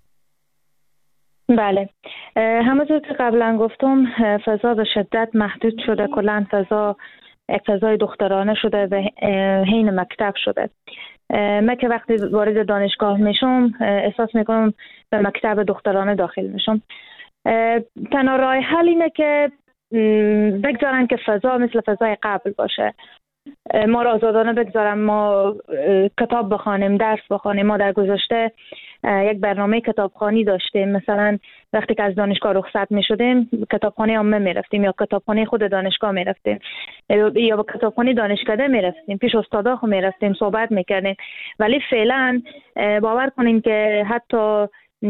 بله، همونطور که قبلا گفتم فضا به شدت محدود شده. کلا فضا یک فضای دخترانه شده و حین مکتب شده. من که وقتی وارد دانشگاه میشم احساس میکنم به مکتب دخترانه داخل میشم. تنها راه حل اینه که بگذارن که فضا مثل فضای قبل باشه، ما را آزادانه بگذارن ما کتاب بخوانیم، درس بخوانیم. ما در گذشته یک برنامه کتابخوانی داشتیم. مثلا وقتی که از دانشگاه رخصت می شدیم کتابخانه عامه می رفتیم یا کتابخانه خود دانشگاه می رفتیم یا به کتابخانه دانشکده می رفتیم، پیش استادا می رفتیم صحبت می کردیم. ولی فعلا باور کنیم که حتی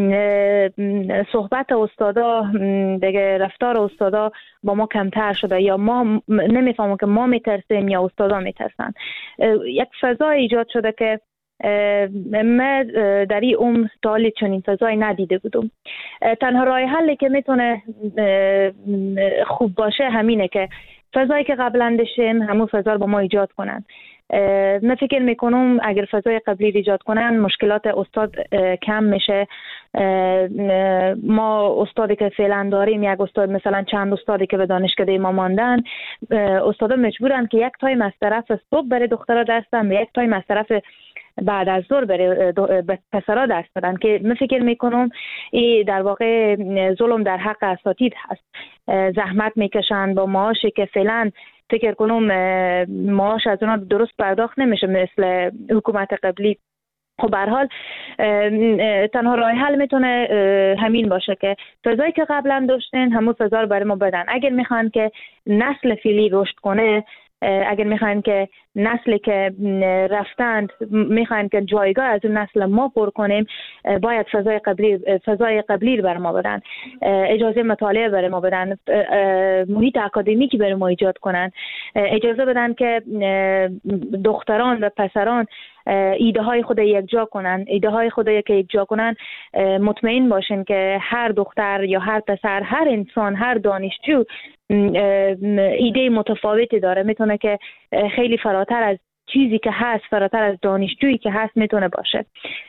صحبت استادا دیگه رفتار استادا با ما کمتر شده، یا ما نمیفهمم که ما میترسیم یا استادا میترسن. یک فضا ایجاد شده که من در این عمر تا حالی چنین فضای ندیده بودم. تنها راه حلی که میتونه خوب باشه همینه که فضایی که قبلا داشتیم همون فضا رو با ما ایجاد کنن. من فکر میکنم اگر فضای قبلی ایجاد کنن مشکلات استاد کم میشه. ما استادی که فعلا داریم، یک استاد مثلا چند استادی که به دانشکده ما ماندن، استادا مجبورن که یک تایم از طرف صبح برای دخترها درس بدن و یک تایم از طرف بعد از ظهر برای پسرها درس بدن، که من فکر میکنم این در واقع ظلم در حق اساتید هست. زحمت میکشن با معاشی که فعلا فکر کنم معاش از اونا درست پرداخت نمیشه مثل حکومت قبلی. خب به هر حال تنها راه حل میتونه همین باشه که فضایی که قبلا داشتین همون فضا رو برای ما بدن. اگر میخوان که نسل فعلی رشد کنه اگر میخواین که نسلی که رفتند میخواین که جایگاه از اون نسل ما پر کنیم، باید فضای قبلی بر ما بدن، اجازه مطالعه بر ما بدن، محیط اکادمیکی بر ما ایجاد کنن، اجازه بدن که دختران و پسران ایده های خود یک جا کنن. ایده های خود که یک جا کنن، مطمئن باشین که هر دختر یا هر پسر، هر انسان، هر دانشجو ایده متفاوتی داره، میتونه که خیلی فراتر از چیزی که هست، فراتر از دانشجویی که هست میتونه باشه.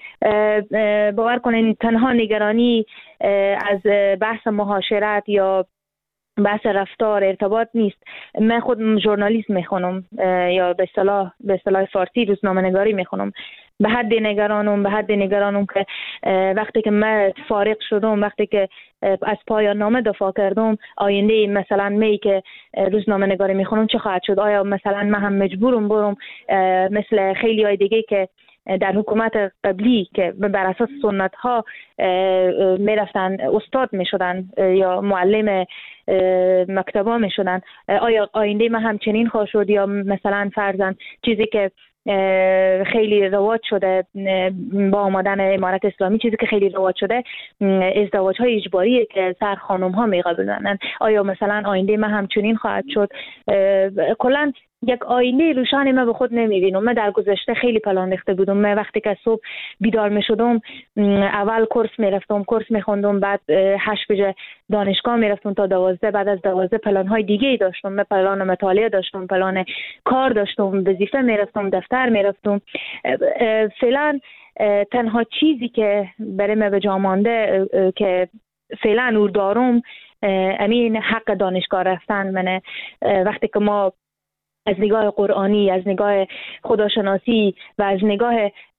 باور کنین تنها نگرانی از بحث معاشرت یا بحث رفتار ارتباط نیست. من خود ژورنالیسم میخونم یا به اصطلاح فارسی روزنامه نگاری میخونم. به حد نگرانم که وقتی که من فارغ شدم، وقتی که از پایان نامه دفاع کردم، آینده مثلا می که روزنامه نگاری میخونم چه خواهد شد؟ آیا مثلا من هم مجبورم برم مثل خیلی های دیگه که در حکومت قبلی که بر اساس سنت ها میرفتن استاد میشدن یا معلم مکتبا میشدن، آیا آینده ما همچنین خواهد شد؟ یا مثلا فرضاً چیزی که خیلی رواج شده با آمدن امارت اسلامی، چیزی که خیلی رواج شده ازدواج های اجباری که سر خانم ها میقبولن، آیا مثلا آینده ما همچنین خواهد شد؟ کلاً یک آینده روشنی من به خود نمیبینم. من در گذشته خیلی پلان ریخته بودم. من وقتی که صبح بیدار میشدم، اول کورس میرفتم، کورس میخوندم، بعد 8 بجه دانشگاه میرفتم تا 12، بعد از 12 پلان های دیگه ای داشتم. من پلان مطالعه داشتم، پلان کار داشتم، وظیفه میرفتم، دفتر میرفتم. فعلا تنها چیزی که برای من به جا مانده که فعلا او دارم امین حق دانشگاه رفتن منه. وقتی که ما از نگاه قرآنی، از نگاه خداشناسی و از نگاه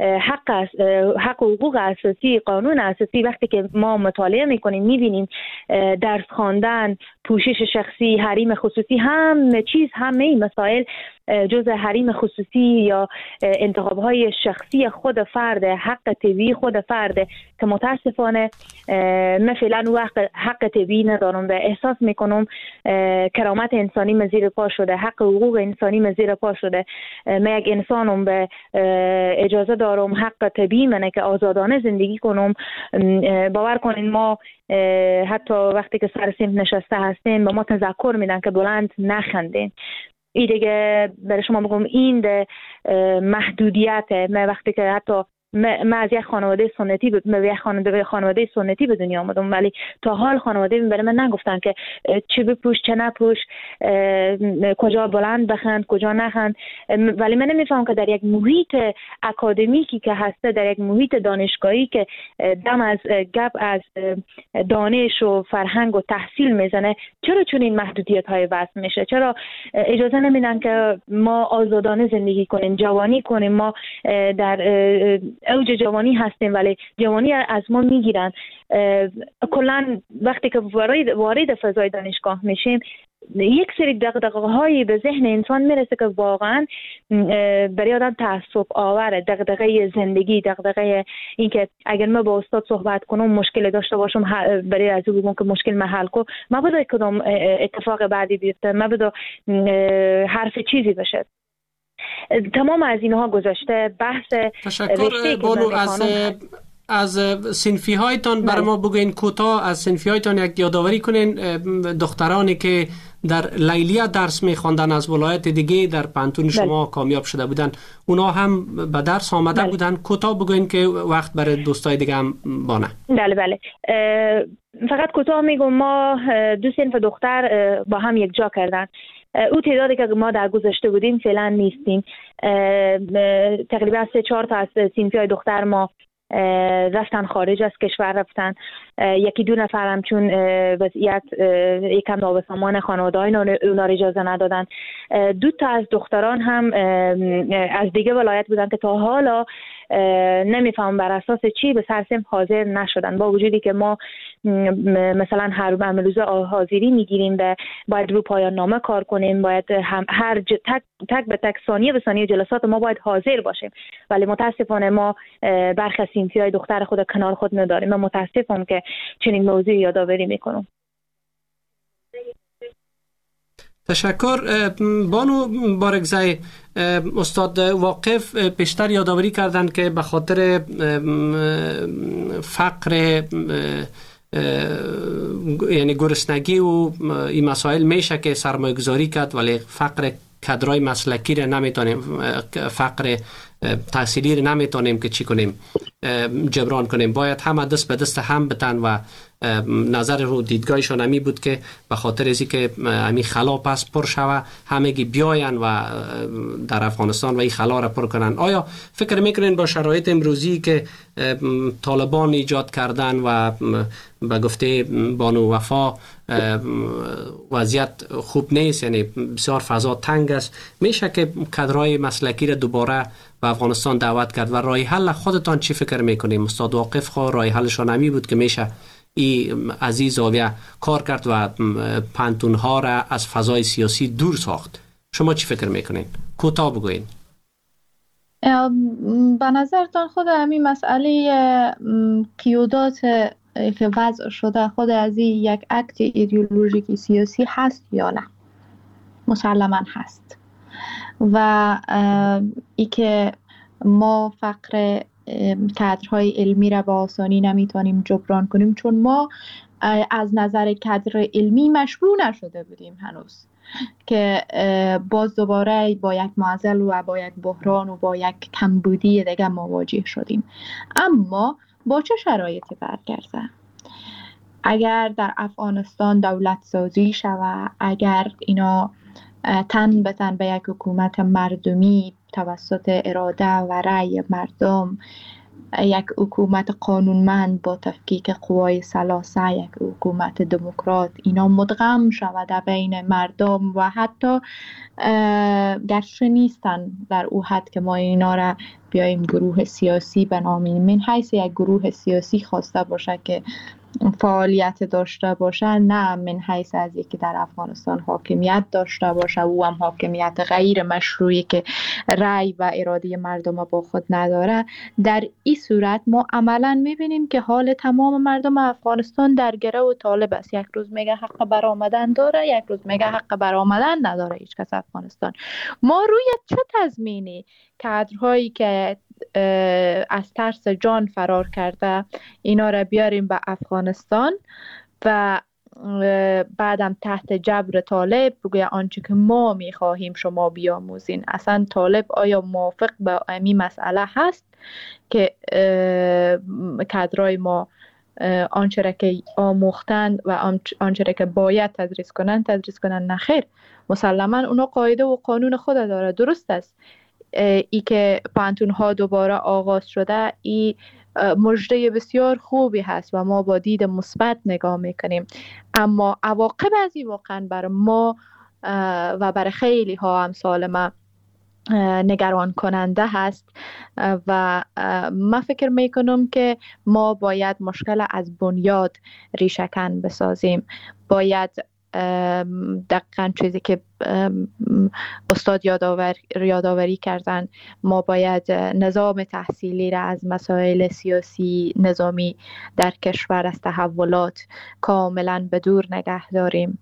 حق و حقوق اساسی، قانون اساسی، وقتی که ما مطالعه میکنیم میبینیم درس خواندن، پوشش شخصی، حریم خصوصی، همه چیز، همه این مسائل جز حریم خصوصی یا انتخاب‌های شخصی خود فرد، حق طبیعی خود فرد که متاسفانه من فعلا حق طبیعی ندارم و احساس میکنم کرامت انسانی مزیر پا شده، حق حقوق انسانی مزیر پا شده. من یک انسانم، به اجازه دارم حق طبیعی منه که آزادانه زندگی کنم. باور کنین ما حتی وقتی که سر صنف نشسته هستیم به ما تذکر میدن که بلند نخندین. این دیگه برای شما بگم این ده محدودیت. من وقتی که حتی من از یک خانواده سنتی به دنیا آمدم، ولی تا حال خانواده برای من نگفتن که چه بپوش چه نپوش، کجا بلند بخند کجا نخند. ولی من نمیفهم که در یک محیط اکادمیکی که هسته، در یک محیط دانشگاهی که دم از گپ از دانش و فرهنگ و تحصیل میزنه، چرا چون این محدودیت های وضع میشه؟ چرا اجازه نمیدن که ما آزادانه زندگی کنیم، جوانی کنیم؟ ما در اوج جوانی هستیم ولی جوانی از ما میگیرن. کلا وقتی که وارد فضای دانشگاه میشیم یک سری دغدغه‌هایی به ذهن انسان میرسه که واقعا برای آدم تعصب آوره. دغدغه زندگی، دغدغه این که اگر من با استاد صحبت کنم مشکل داشته باشم، برای از او بگم که مشکل من حل کن، مبادا کدام اتفاق بعدی بیفته، مبادا حرف چیزی بشه. تمام از اینها گذشته. بحث
تشکر بانو. از صنفی هایتان برای ما بگوین، کوتاه از صنفی هایتان یک یادآوری کنین. دخترانی که در لیلیه درس می‌خواندن از ولایت دیگه در پانتون شما کامیاب شده بودن، اونا هم به درس آمده بودن. کوتاه بگوین که وقت برای دوستای دیگه هم بانه.
بله. فقط کوتاه میگم، ما 2 صنف دختر با هم یک جا کردن. او تعدادی که ما در گذشته بودیم فعلا نیستیم. تقریبا 3-4 تا از صنفی‌های دختر ما رفتن خارج از کشور، رفتن. 1-2 نفر هم چون وضعیت یکم نابسامان خانواده‌های اونا اجازه ندادن. 2 تا از دختران هم از دیگه ولایت بودن که تا حالا نمیفهم بر اساس چی به سرسم حاضر نشدن، با وجودی که ما مثلا هر روز حاضری میگیریم و باید رو پایان نامه کار کنیم، باید هر تک به تک ثانیه به ثانیه جلسات ما باید حاضر باشیم، ولی متاسفانه ما برخی از صنفی‌های دختر خود کنار خود نداریم. من متاسفم که چنین موضوعی یادآوری میکنم.
تشکر. بانو بارگزای، استاد واقف پیشتر یادآوری کردند که به خاطر فقر یعنی گرسنگی و این مسائل میشه که سرمایه گذاری کرد، ولی فقر کادرای مسلکی را نمیتونیم، فقر تحصیلی را نمیتونیم که چی کنیم جبران کنیم. باید همه دست به دست هم بتن و نظر رو دیدگاهشون همی بود که به خاطر ازی که همی خلا پس پر شوه همگی بیاین و در افغانستان و این خلا را پر کنن. آیا فکر میکنین با شرایط امروزی که طالبان ایجاد کردن و به گفته بانو وفا وضعیت خوب نیست، یعنی بسیار فضا تنگ است، میشه که کادرای مسلکی را دوباره به افغانستان دعوت کرد و راه حل خودتان چی فکر میکنیم؟ استاد واقف خو راه حلشان همی بود که میشه این عزیز زاویه کار کرد و پانتونها را از فضای سیاسی دور ساخت. شما چی فکر میکنین؟ کوتاه بگوین.
به نظرتان خود همین مسئله قیودات که وضع شده خود از این یک اکت ایدئولوژیکی سیاسی هست یا نه؟ مسلماً هست. و ای که ما فقر کادرهای علمی را به آسانی نمیتونیم جبران کنیم، چون ما از نظر کادر علمی مشروع نشده بودیم هنوز، که باز دوباره با یک معضل و با یک بحران و با یک کمبودی دیگه مواجه شدیم. اما با چه شرایطی برگرده؟ اگر در افغانستان دولت سازی شود، اگر اینا تن به تن به یک حکومت مردمی توسط اراده و رأی مردم، یک حکومت قانونمند با تفکیک قوای ثلاثه، یک حکومت دموکرات، اینا مدغم شود بین مردم و حتی گرچه نیستن در او حد که ما اینا را بیاییم گروه سیاسی بنامیم، من حیث یک گروه سیاسی خواسته باشه که فعالیت داشته باشه، نه من حیث از یکی در افغانستان حاکمیت داشته باشه، او هم حاکمیت غیر مشروعی که رأی و اراده مردم با خود نداره. در این صورت ما عملا میبینیم که حال تمام مردم افغانستان در گرو طالب است. یک روز میگه حق برآمدن داره، یک روز میگه حق برآمدن نداره هیچ کس افغانستان. ما روی چه تضمینی کادرهایی که از ترس جان فرار کرده اینا را بیاریم به افغانستان و بعدم تحت جبر طالب بگوی آنچه که ما میخواهیم شما بیاموزین؟ اصلا طالب آیا موافق به این مسئله هست که کادرای ما آنچه را که آموختند و آنچه را که باید تدریس کنند؟ نخیر. مسلما اونا قاعده و قانون خود داره. درست است ای که پانتونها دوباره آغاز شده، ای مژده بسیار خوبی هست و ما با دید مثبت نگاه میکنیم، اما عواقب از این واقعا بر ما و بر خیلی ها امثال ما نگران کننده هست و من فکر میکنم که ما باید مشکل از بنیاد ریشه‌کن بسازیم. باید دقیقاً چیزی که استاد یادآوری کردن، ما باید نظام تحصیلی را از مسائل سیاسی نظامی در کشور از تحولات کاملاً به دور نگه داریم.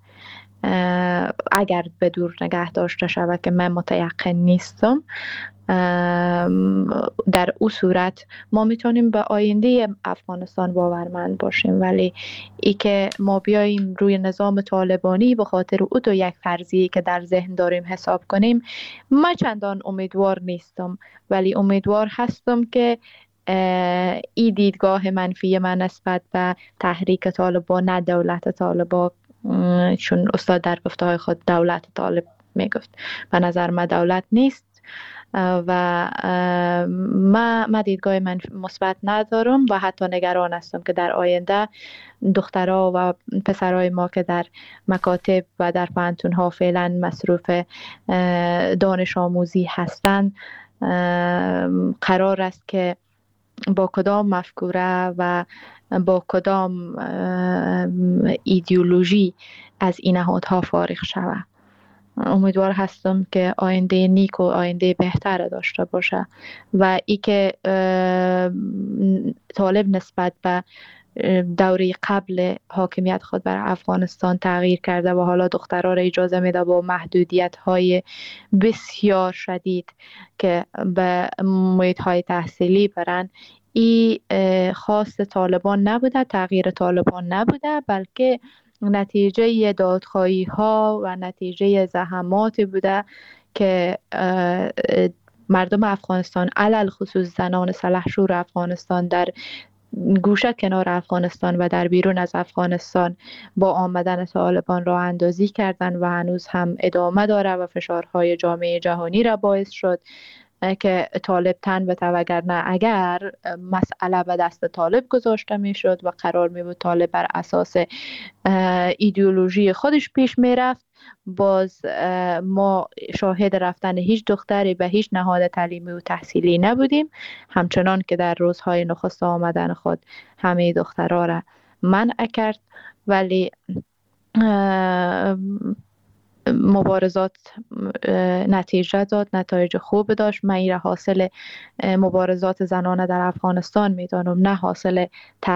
اگر به دور نگه داشته شود که من متیقن نیستم، در او صورت ما میتونیم به آینده افغانستان باورمند باشیم. ولی ای که ما بیاییم روی نظام طالبانی به خاطر او تو یک فرضیه که در ذهن داریم حساب کنیم، من چندان امیدوار نیستم، ولی امیدوار هستم که این دیدگاه منفی من نسبت به تحریک طالبان، نه دولت طالبان، چون استاد در گفته‌های خود دولت طالب میگفت، به نظر من دولت نیست و من دیدگاه من مثبت ندارم و حتی نگران هستم که در آینده دخترها و پسرای ما که در مکاتب و در پانتونها فعلا مصروف دانش آموزی هستند، قرار است که با کدام مفکوره و با کدام ایدئولوژی از این نهادها فارغ شود. امیدوار هستم که آینده نیک و آینده بهتر داشته باشه و ای که طالب نسبت به دوره قبل حاکمیت خود بر افغانستان تغییر کرده و حالا دخترها را اجازه میده با محدودیت‌های بسیار شدید که به محیط‌های تحصیلی برن. این خواست طالبان نبوده، تغییر طالبان نبوده، بلکه نتیجه دادخواهی‌ها و نتیجه زحماتی بوده که مردم افغانستان، علل خصوص زنان سلحشور افغانستان در گوشه کنار افغانستان و در بیرون از افغانستان با آمدن طالبان راه اندازی کردند و هنوز هم ادامه داره و فشارهای جامعه جهانی را باعث شد که طالب تن بده، وگرنه اگر مسئله به دست طالب گذاشته می شد و قرار می بود طالب بر اساس ایدئولوژی خودش پیش می رفت، باز ما شاهد رفتن هیچ دختری به هیچ نهاد تعلیمی و تحصیلی نبودیم، همچنان که در روزهای نخست آمدن خود همه دخترها را منع کرد. ولی مبارزات نتیجه داد، نتایج خوب داشت. من این حاصل مبارزات زنانه در افغانستان میدانم، نه حاصل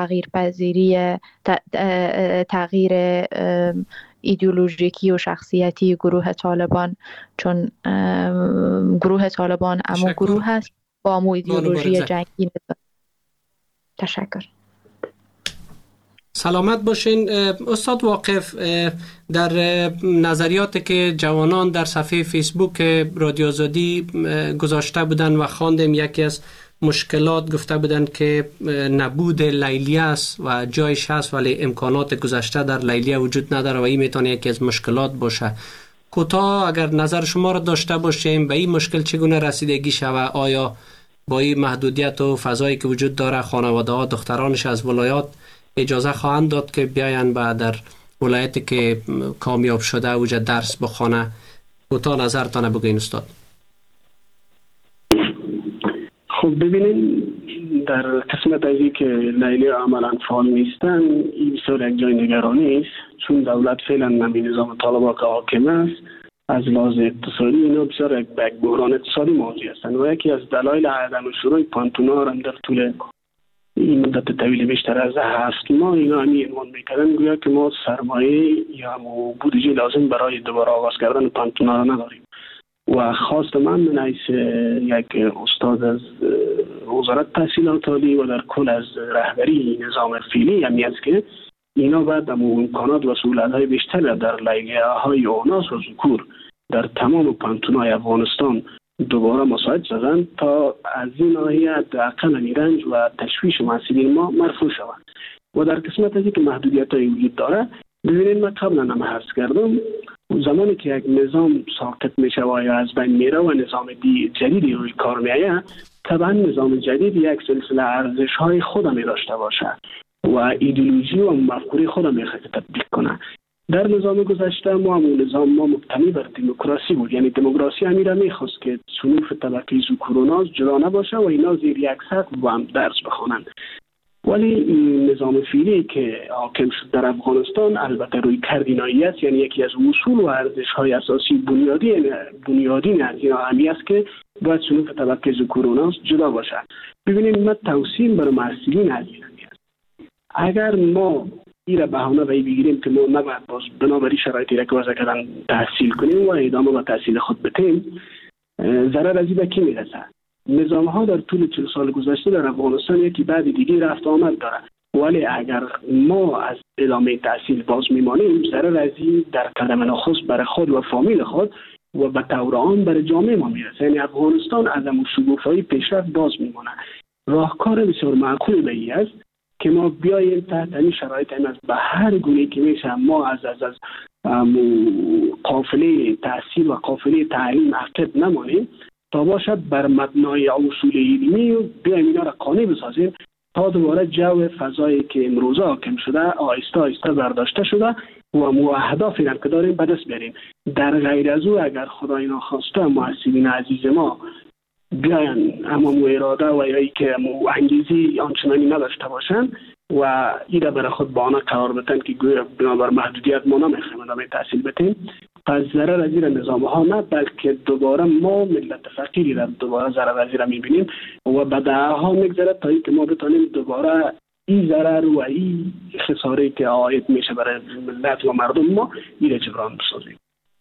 تغییر ایدئولوژیکی و شخصیتی گروه طالبان، چون گروه طالبان اما گروه هست با امو ایدئولوژی جنگی. تشکر.
سلامت باشین. استاد واقف، در نظریاتی که جوانان در صفحه فیسبوک رادیو آزادی گذاشته بودن و خواندیم، یکی از مشکلات گفته بودن که نبود لیلیه است و جایش هست ولی امکانات گذشته در لیلیه وجود نداره و این میتونه یکی از مشکلات باشه. کوتاه اگر نظر شما را داشته باشیم به این مشکل چگونه رسیدگی شود؟ آیا با این محدودیت و فضایی که وجود داره خانواده ها دخترانش از ولایات اجازه خواهند داد که بیاین و در ولایتی که کامیاب شده اوجه درس بخونه؟ کوتاه نظرتان بگوین استاد.
خب ببینید، در قسمت ازی که لیلی عملا فعال نیستن، این بسیار یک جای نگرانی است، چون دولت فعلا نمی نظام طالبان که حاکم است از لحاظ اقتصادی اینا بسیار یک بحران اقتصادی مواجه هستند و یکی از دلایل عدم شروع پانتونا هم در طول این مدت طویل بیشتر از 7 ماه اینا همی اعلام میکردن گویا که ما سرمایه یا بودجه لازم برای دوباره آغاز کردن پانتونا را نداریم و خواست من حیث یک استاد از وزارت تحصیلات عالی و در کل از رهبری نظام فعلی همی است که اینا باید امکانات و سهولت‌های بیشتر در لیلیه‌های اوناس و ذکور در تمام پانتونای افغانستان دوباره مساعد شدن تا از این ناحیه حداقل رنج و تشویش محصلین ما مرفوع شود. و در قسمت ازی که محدودیت‌های وجود داره، ببینید من قبلا هم عرض کردم، زمانی که یک نظام ساقط میشه و یا از بین میره و نظام جدیدی روی کار میآید، طبعا نظام جدید یک سلسله ارزش‌های خود می داشته باشه و ایدئولوژی و مفکوره خود می تطبیق کنه. در نظام گذشته ما مبتنی بر دموکراسی بود، یعنی دموکراسی همیشه میخواست که صنوف طبقه ذکوروناس جدا نباشه و اینا زیر یک سقف با هم درس بخوانند. ولی نظام فعلی که حاکم شد در افغانستان البته روی کردینایی است، یعنی یکی از اصول و ارزش‌های اساسی بنیادین از اینا همی است که باید صنوف طبقه ذکوروناس جدا باشه. ببینید من توصیه بر محصلین عزیزم است، اگر ما این را بهانه بگیریم که ما نباید باز بنابراین شرایطی را که وضع کردن تحصیل کنیم و ادامه به تحصیل خود بدیم، ضرر از این به کی میرسه؟ نظام ها در طول 40 سال گذشته در افغانستان یکی بعد دیگه رفت آمد داره، ولی اگر ما از ادامه تحصیل باز میمانیم، ضرر از این در قدم نخست برای خود و فامیل خود و به طور عام برای جامعه ما میرسه. یعنی افغانستان از اون شگفت‌های پیشرفت باز میمونه. راهکار بسیار معقول به این است که ما بیاییم تحت این شرایط از به هر گونه که میشه ما از قافله تحصیل و قافله تعلیم عقب نمانیم تا باشد بر مبنای اصول علمی و بیاییم اینا را قانع بسازیم تا دوباره جو فضایی که امروزه حاکم شده آهسته آهسته برداشته شده و اهدافی را که داریم به دست بیاریم. در غیر از او اگر خدای ناخواسته محصلین عزیز ما بیاین اما اراده و یا ای که انگیزی آنچنانی نداشته باشن و این را برای خود بهانه قرار بدن که گویا بنابر محدودیت ما نمیخوایم ادامه تحصیل بدیم، پس ضرر از این نظام ها نه بلکه دوباره ما ملت فقیری را دوباره ضرر از این میبینیم و به دهها میگذره تا اینکه ما بتونیم دوباره این ضرر و این خساره که عاید میشه برای ملت و مردم ما این جبران بسازیم.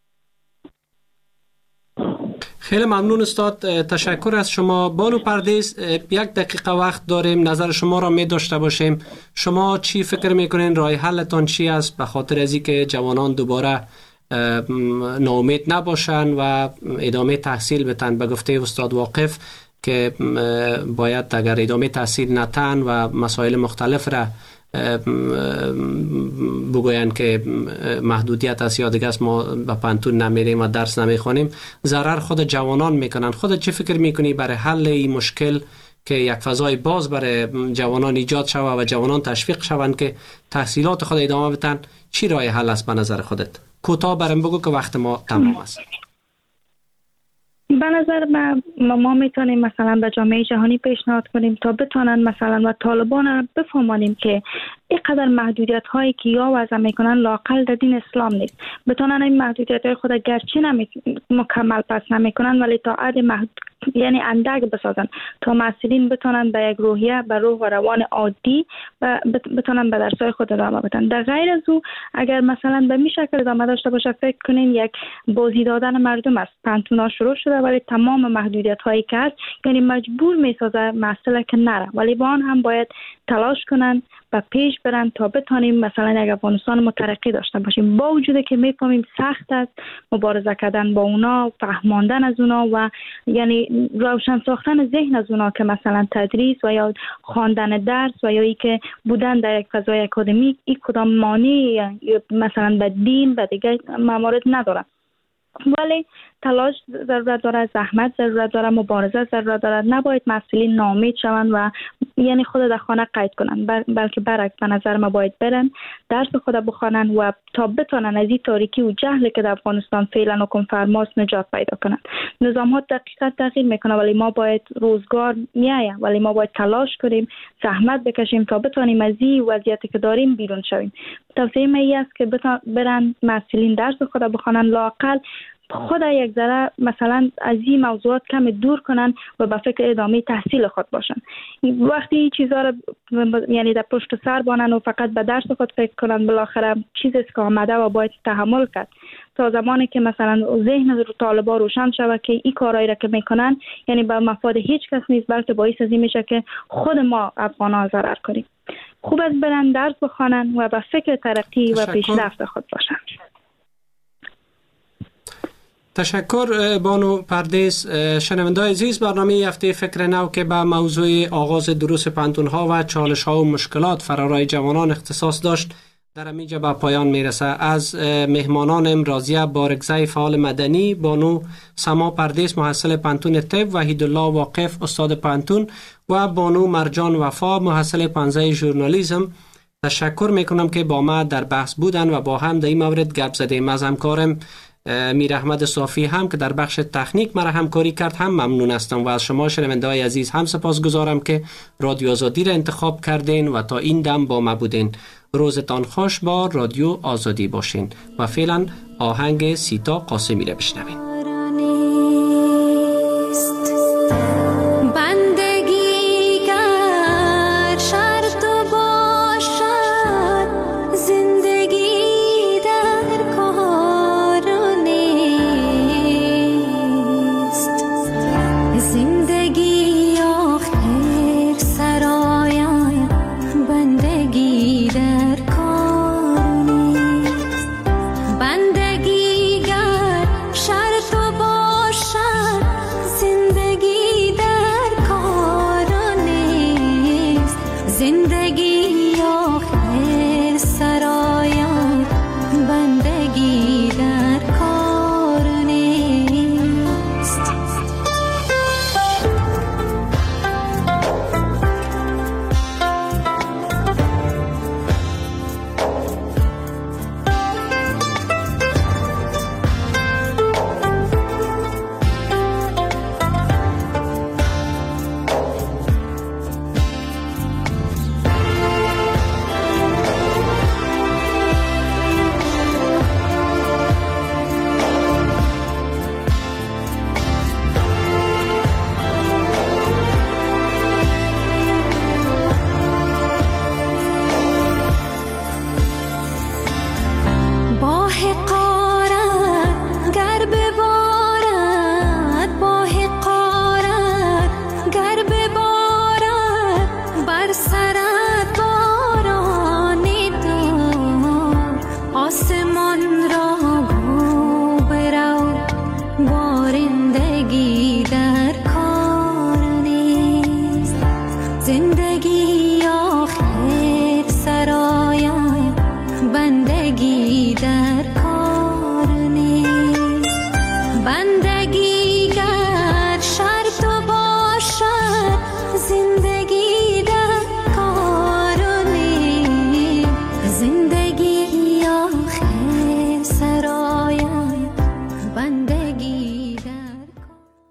خیلی ممنون استاد، تشکر از شما. بانو پردیس، 1 دقیقه وقت داریم، نظر شما را می داشته باشیم. شما چی فکر میکنین؟ راه حلتان چی است به خاطر از اینکه جوانان دوباره ناامید نباشن و ادامه تحصیل بتن؟ به گفته استاد واقف که باید اگر ادامه تحصیل نتن و مسائل مختلف را بگوین که محدودیت است یا دیگه است، ما به پانتون نمیریم و درس نمیخونیم، ضرر خود جوانان میکنن. خودت چه فکر میکنی برای حل این مشکل که یک فضای باز برای جوانان ایجاد شود و جوانان تشویق شوند که تحصیلات خود ادامه بدن؟ چی راه حل است به نظر خودت؟ کوتاه برام بگو که وقت ما تمام است.
به نظر ما میتونیم مثلا به جامعه جهانی پیشنهاد کنیم تا بتونن مثلا و طالبان را بفهمانیم که اینقدر محدودیت هایی که یا وضع میکنن لااقل در دین اسلام نیست. بتونن این محدودیت های خود گرچه مکمل پس نمیکنن ولی تا حد یعنی اندک بسازن تا مسئولین بتونن به یک روحیه به روح و روان عادی و بتونن به درسای خود ادامه بدن. در غیر از او اگر مثلا به می شکل ادامه داشته باشه، فکر کنین یک بازی دادن مردم است. پانتونا شروع شده ولی تمام محدودیت هایی که هست یعنی مجبور می سازه مسئله که نره، ولی با آن هم باید تلاش کنن و پیش برن تا بتونیم مثلا یک افغانستان مترقی داشته باشیم. با وجود که میفهمیم سخت است مبارزه کردن با اونا، فهماندن از اونا و یعنی روشن ساختن ذهن از اونا که مثلا تدریس و یا خواندن درس و یا ای که بودن در یک فضای اکادمیک این کدام مانع مثلا به دین و دیگه موارد نداره. ولی تلاش ضرورت داره، زحمت ضرورت داره، مبارزه ضرورت داره. نباید مسئولین ناامید شوند و یعنی خود در خانه قید کنن، بلکه برعکس به نظر ما باید برن درس خود بخوانن و تا بتونن از این تاریکی و جهلی که در افغانستان فعلا حکم فرماست نجات پیدا کنن. نظام ها دقیقاً تغییر میکنه ولی ما باید روزگار میایه ولی ما باید تلاش کنیم، زحمت بکشیم تا بتونیم از این وضعیتی که داریم بیرون شویم. توصیه من این است که برن مسئولین درس خود بخوانن، لااقل خود یک ذره مثلا از این موضوعات کم دور کنن و به فکر ادامه تحصیل خود باشن. وقتی این چیزا رو یعنی در پشت سر بانن و فقط به درس خود فکر کنن، بالاخره چیزی که آمده و باید تحمل کرد تا زمانی که مثلا ذهن طالبان روشن شود که این کارایی را که میکنن یعنی به مفاد هیچ کس نیست، بلکه باعث از این میشه که خود ما افغان‌ها ضرر کنیم. خوب است برن درس بخوانن و به فکر ترقی و پیشرفت خود باشن.
تشکر بانو پردیس. شنونده‌های عزیز، برنامه هفته فکر نو که به موضوع آغاز دروس پانتون‌ها و چالش‌ها و مشکلات فرارای جوانان اختصاص داشت در اینجا به پایان میرسه. از مهمانان امروزی بارگزای فعال مدنی بانو سما پردیس محصل پانتون طب، وحیدالله واقف استاد پانتون و بانو مرجان وفا محصل پانزه ژورنالیسم تشکر میکنم که با ما در بحث بودن و با هم در این مورد گپ زدیم. از همکارم میر احمد صافی هم که در بخش تکنیک مرا همکاری کرد هم ممنون هستم و از شما شنونده‌های عزیز هم سپاسگزارم که رادیو آزادی را انتخاب کردین و تا این دم با ما بودین. روزتان خوش با رادیو آزادی باشین و فعلا آهنگ سیتا قاسمی را بشنوین.